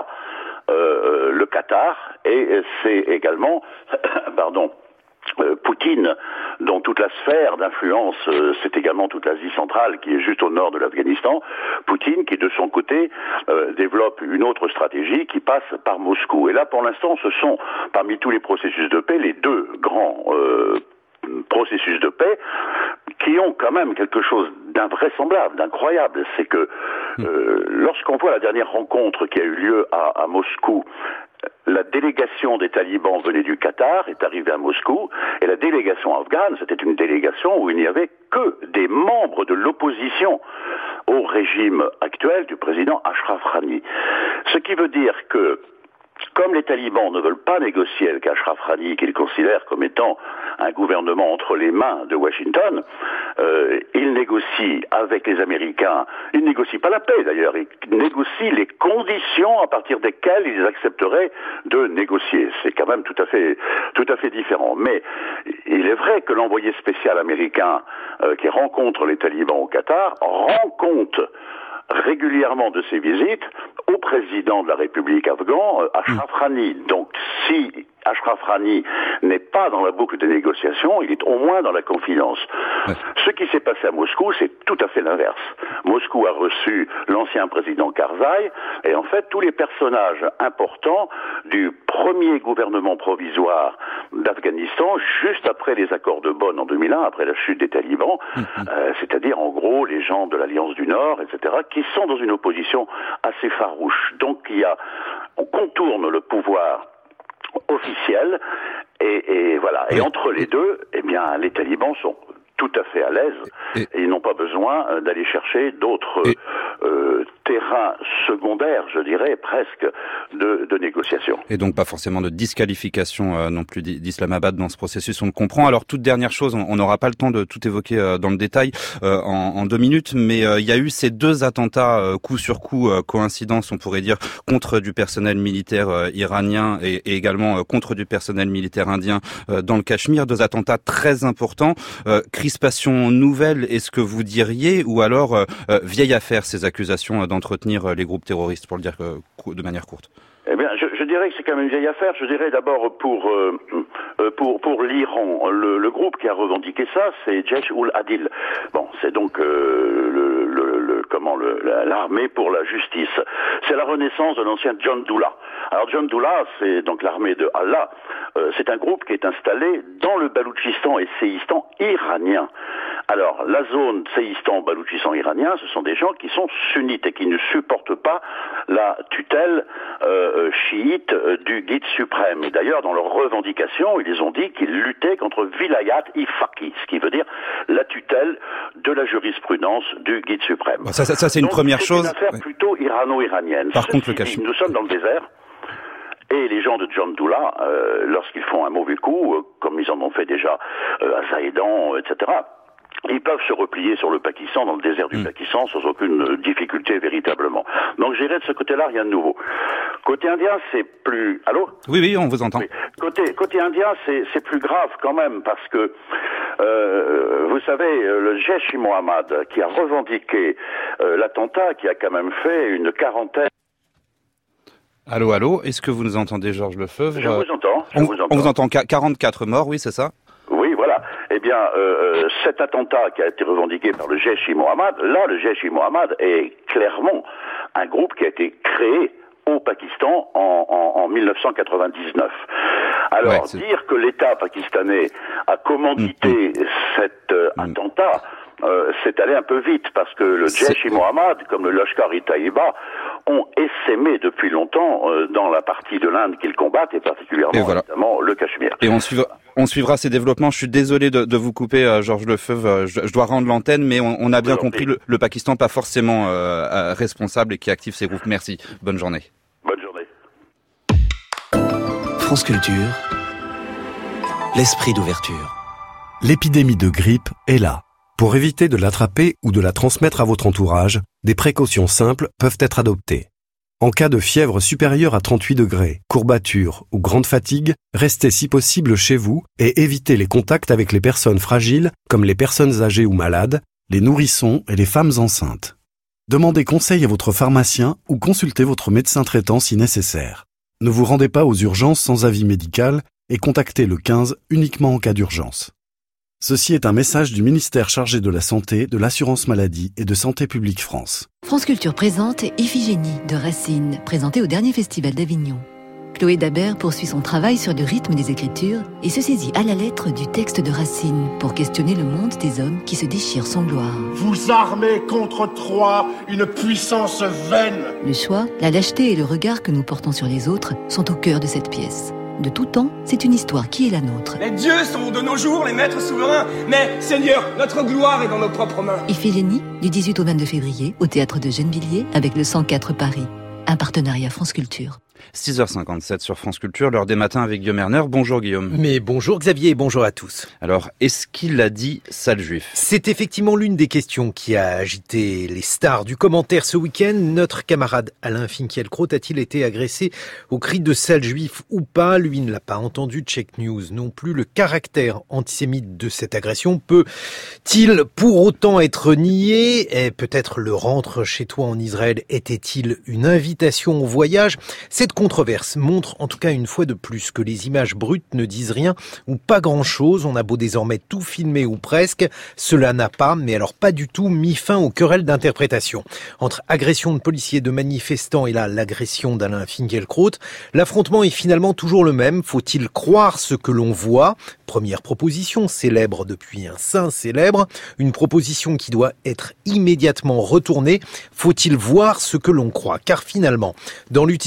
euh, le Qatar, et c'est également pardon euh, Poutine, dont toute la sphère d'influence, euh, c'est également toute l'Asie centrale qui est juste au nord de l'Afghanistan. Poutine qui de son côté euh, développe une autre stratégie qui passe par Moscou. Et là pour l'instant ce sont parmi tous les processus de paix les deux grands euh, processus de paix qui ont quand même quelque chose d'invraisemblable, d'incroyable. C'est que euh, lorsqu'on voit la dernière rencontre qui a eu lieu à, à Moscou, la délégation des talibans venait du Qatar, est arrivée à Moscou, et la délégation afghane, c'était une délégation où il n'y avait que des membres de l'opposition au régime actuel du président Ashraf Ghani. Ce qui veut dire que comme les talibans ne veulent pas négocier avec Ashraf Ghani, qu'ils considèrent comme étant un gouvernement entre les mains de Washington, euh, ils négocient avec les Américains. Ils ne négocient pas la paix d'ailleurs, ils négocient les conditions à partir desquelles ils accepteraient de négocier. C'est quand même tout à fait, tout à fait différent. Mais il est vrai que l'envoyé spécial américain euh, qui rencontre les talibans au Qatar rend compte régulièrement de ses visites au président de la République afghan, Ashraf Ghani. Donc si Ashraf Ghani n'est pas dans la boucle des négociations, il est au moins dans la confidence. Ouais. Ce qui s'est passé à Moscou, c'est tout à fait l'inverse. Moscou a reçu l'ancien président Karzai, et en fait, tous les personnages importants du premier gouvernement provisoire d'Afghanistan, juste après les accords de Bonn en deux mille un, après la chute des talibans, mmh. euh, c'est-à-dire en gros les gens de l'Alliance du Nord, et cetera, qui sont dans une opposition assez farouche. Donc il y a, on contourne le pouvoir officiel, et, et voilà. Et entre les deux, eh bien, les talibans sont tout à fait à l'aise et, et ils n'ont pas besoin d'aller chercher d'autres euh, terrains secondaires, je dirais presque, de, de négociation. Et donc pas forcément de disqualification euh, non plus d'Islamabad dans ce processus, on le comprend. Alors toute dernière chose, on n'aura pas le temps de tout évoquer euh, dans le détail euh, en, en deux minutes, mais euh, il y a eu ces deux attentats euh, coup sur coup, euh, coïncidence on pourrait dire, contre du personnel militaire euh, iranien et, et également euh, contre du personnel militaire indien euh, dans le Cachemire, deux attentats très importants. Euh, crispation nouvelle, est-ce que vous diriez, ou alors euh, euh, vieille affaire ces accusations euh, d'entretenir euh, les groupes terroristes, pour le dire euh, de manière courte? Eh bien, je, je dirais que c'est quand même une vieille affaire. Je dirais d'abord pour euh, pour pour l'Iran, le, le groupe qui a revendiqué ça, c'est Jaish ul-Adil. Bon, c'est donc euh, le, le, le comment le, l'armée pour la justice. C'est la renaissance de l'ancien Jandullah. Alors Jandullah, c'est donc l'armée de Allah. Euh, c'est un groupe qui est installé dans le Baloutchistan et Séistan iranien. Alors, la zone Séistan-Baloutchistan iranien, ce sont des gens qui sont sunnites et qui ne supportent pas la tutelle euh, chiite euh, du guide suprême. Et d'ailleurs, dans leurs revendications, ils ont dit qu'ils luttaient contre vilayat ifaqi, ce qui veut dire la tutelle de la jurisprudence du guide suprême. Bon, ça, ça, ça, c'est une Donc, première c'est chose. C'est une affaire oui. plutôt irano-iranienne. Par Ceci contre, le dit, Cachemire. nous sommes dans le désert. Et les gens de Jandullah, euh, lorsqu'ils font un mauvais coup, euh, comme ils en ont fait déjà euh, à Zahédan, euh, et cetera, ils peuvent se replier sur le Pakistan, dans le désert du mmh. Pakistan, sans aucune difficulté véritablement. Donc je dirais de ce côté-là, rien de nouveau. Côté indien, c'est plus... Allô ? Oui, oui, on vous entend. Oui. Côté, côté indien, c'est, c'est plus grave quand même, parce que, euh, vous savez, le Jaish-e-Mohammed, qui a revendiqué euh, l'attentat, qui a quand même fait une quarantaine... Allô, allô, est-ce que vous nous entendez, Georges Lefebvre ? Je vous entends. Je on, vous entends. On vous entend, quarante-quatre morts, oui, c'est ça ? Oui, voilà. Eh bien, euh, cet attentat qui a été revendiqué par le Jaish-e-Mohammed, là, le Jaish-e-Mohammed est clairement un groupe qui a été créé au Pakistan en, en, en mille neuf cent quatre-vingt-dix-neuf. Alors, ouais, dire que l'État pakistanais a commandité mmh. cet euh, mmh. attentat, euh, c'est allé un peu vite, parce que le Jaish-e-Mohammed, comme le Lashkar-e-Taiba, ont essaimé depuis longtemps euh, dans la partie de l'Inde qu'ils combattent, et particulièrement, et voilà. évidemment, le Cachemire. Et on suivra, on suivra ces développements. Je suis désolé de, de vous couper, euh, Georges Lefebvre. Je, je dois rendre l'antenne, mais on, on a bien compris le, le Pakistan pas forcément euh, responsable et qui active ces groupes. Merci. Bonne journée. Bonne journée. France Culture, l'esprit d'ouverture. L'épidémie de grippe est là. Pour éviter de l'attraper ou de la transmettre à votre entourage, des précautions simples peuvent être adoptées. En cas de fièvre supérieure à trente-huit degrés, courbature ou grande fatigue, restez si possible chez vous et évitez les contacts avec les personnes fragiles comme les personnes âgées ou malades, les nourrissons et les femmes enceintes. Demandez conseil à votre pharmacien ou consultez votre médecin traitant si nécessaire. Ne vous rendez pas aux urgences sans avis médical et contactez le quinze uniquement en cas d'urgence. Ceci est un message du ministère chargé de la Santé, de l'Assurance Maladie et de Santé Publique France. France Culture présente Iphigénie de Racine, présentée au dernier festival d'Avignon. Chloé Dabert poursuit son travail sur le rythme des écritures et se saisit à la lettre du texte de Racine pour questionner le monde des hommes qui se déchirent sans gloire. Vous armez contre Troie une puissance vaine. Le choix, la lâcheté et le regard que nous portons sur les autres sont au cœur de cette pièce. De tout temps, c'est une histoire qui est la nôtre. Les dieux sont de nos jours les maîtres souverains, mais Seigneur, notre gloire est dans nos propres mains. Iphigénie, du dix-huit au vingt-deux février, au théâtre de Gennevilliers, avec le cent quatre Paris. Un partenariat France Culture. six heures cinquante-sept sur France Culture, l'heure des matins avec Guillaume Erner. Bonjour Guillaume. Mais bonjour Xavier et bonjour à tous. Alors, est-ce qu'il a dit sale juif ? C'est effectivement l'une des questions qui a agité les stars du commentaire ce week-end. Notre camarade Alain Finkielkraut a-t-il été agressé au cri de sale juif ou pas ? Lui ne l'a pas entendu, Check News non plus. Le caractère antisémite de cette agression peut-il pour autant être nié ? Et peut-être le rentre chez toi en Israël était-il une invitation au voyage ? Cette controverse montre en tout cas une fois de plus que les images brutes ne disent rien ou pas grand-chose. On a beau désormais tout filmer ou presque, cela n'a pas, mais alors pas du tout, mis fin aux querelles d'interprétation. Entre agression de policiers, de manifestants et là l'agression d'Alain Finkielkraut, l'affrontement est finalement toujours le même. Faut-il croire ce que l'on voit ? Première proposition célèbre depuis un saint célèbre, une proposition qui doit être immédiatement retournée. Faut-il voir ce que l'on croit ? Car finalement, dans l'utilisation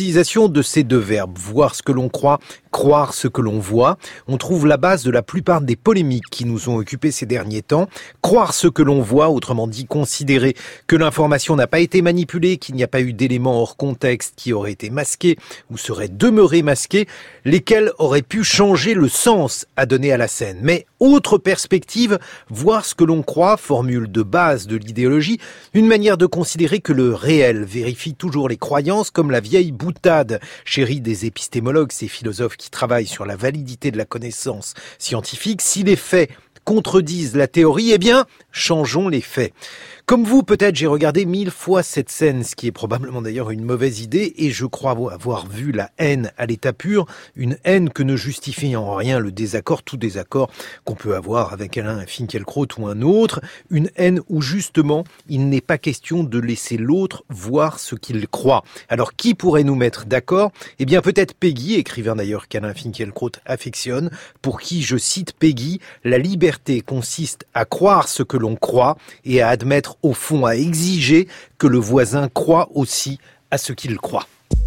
de ces deux verbes, voir ce que l'on croit, croire ce que l'on voit. On trouve la base de la plupart des polémiques qui nous ont occupés ces derniers temps. Croire ce que l'on voit, autrement dit considérer que l'information n'a pas été manipulée, qu'il n'y a pas eu d'éléments hors contexte qui auraient été masqués ou seraient demeurés masqués, lesquels auraient pu changer le sens à donner à la scène. Mais autre perspective, voir ce que l'on croit, formule de base de l'idéologie, une manière de considérer que le réel vérifie toujours les croyances comme la vieille boutade, chérie des épistémologues, ces philosophes qui travaillent sur la validité de la connaissance scientifique. Si les faits contredisent la théorie, eh bien, changeons les faits. Comme vous, peut-être, j'ai regardé mille fois cette scène, ce qui est probablement d'ailleurs une mauvaise idée, et je crois avoir vu la haine à l'état pur, une haine que ne justifie en rien le désaccord, tout désaccord qu'on peut avoir avec Alain Finkielkraut ou un autre, une haine où justement, il n'est pas question de laisser l'autre voir ce qu'il croit. Alors, qui pourrait nous mettre d'accord ? Eh bien, peut-être Peggy, écrivain d'ailleurs qu'Alain Finkielkraut affectionne, pour qui, je cite Peggy, la liberté consiste à croire ce que l'on croit et à admettre au fond à exiger que le voisin croit aussi à ce qu'il croit.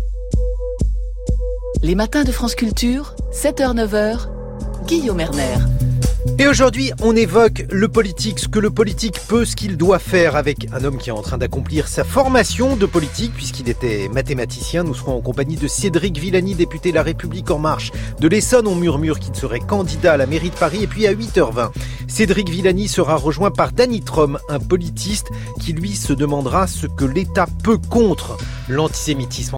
Les matins de France Culture, sept heures neuf heures, Guillaume Erner. Et aujourd'hui, on évoque le politique, ce que le politique peut, ce qu'il doit faire, avec un homme qui est en train d'accomplir sa formation de politique, puisqu'il était mathématicien. Nous serons en compagnie de Cédric Villani, député La République En Marche de l'Essonne. On murmure qu'il serait candidat à la mairie de Paris. Et puis à huit heures vingt, Cédric Villani sera rejoint par Danny Trom, un politiste qui lui se demandera ce que l'État peut contre l'antisémitisme.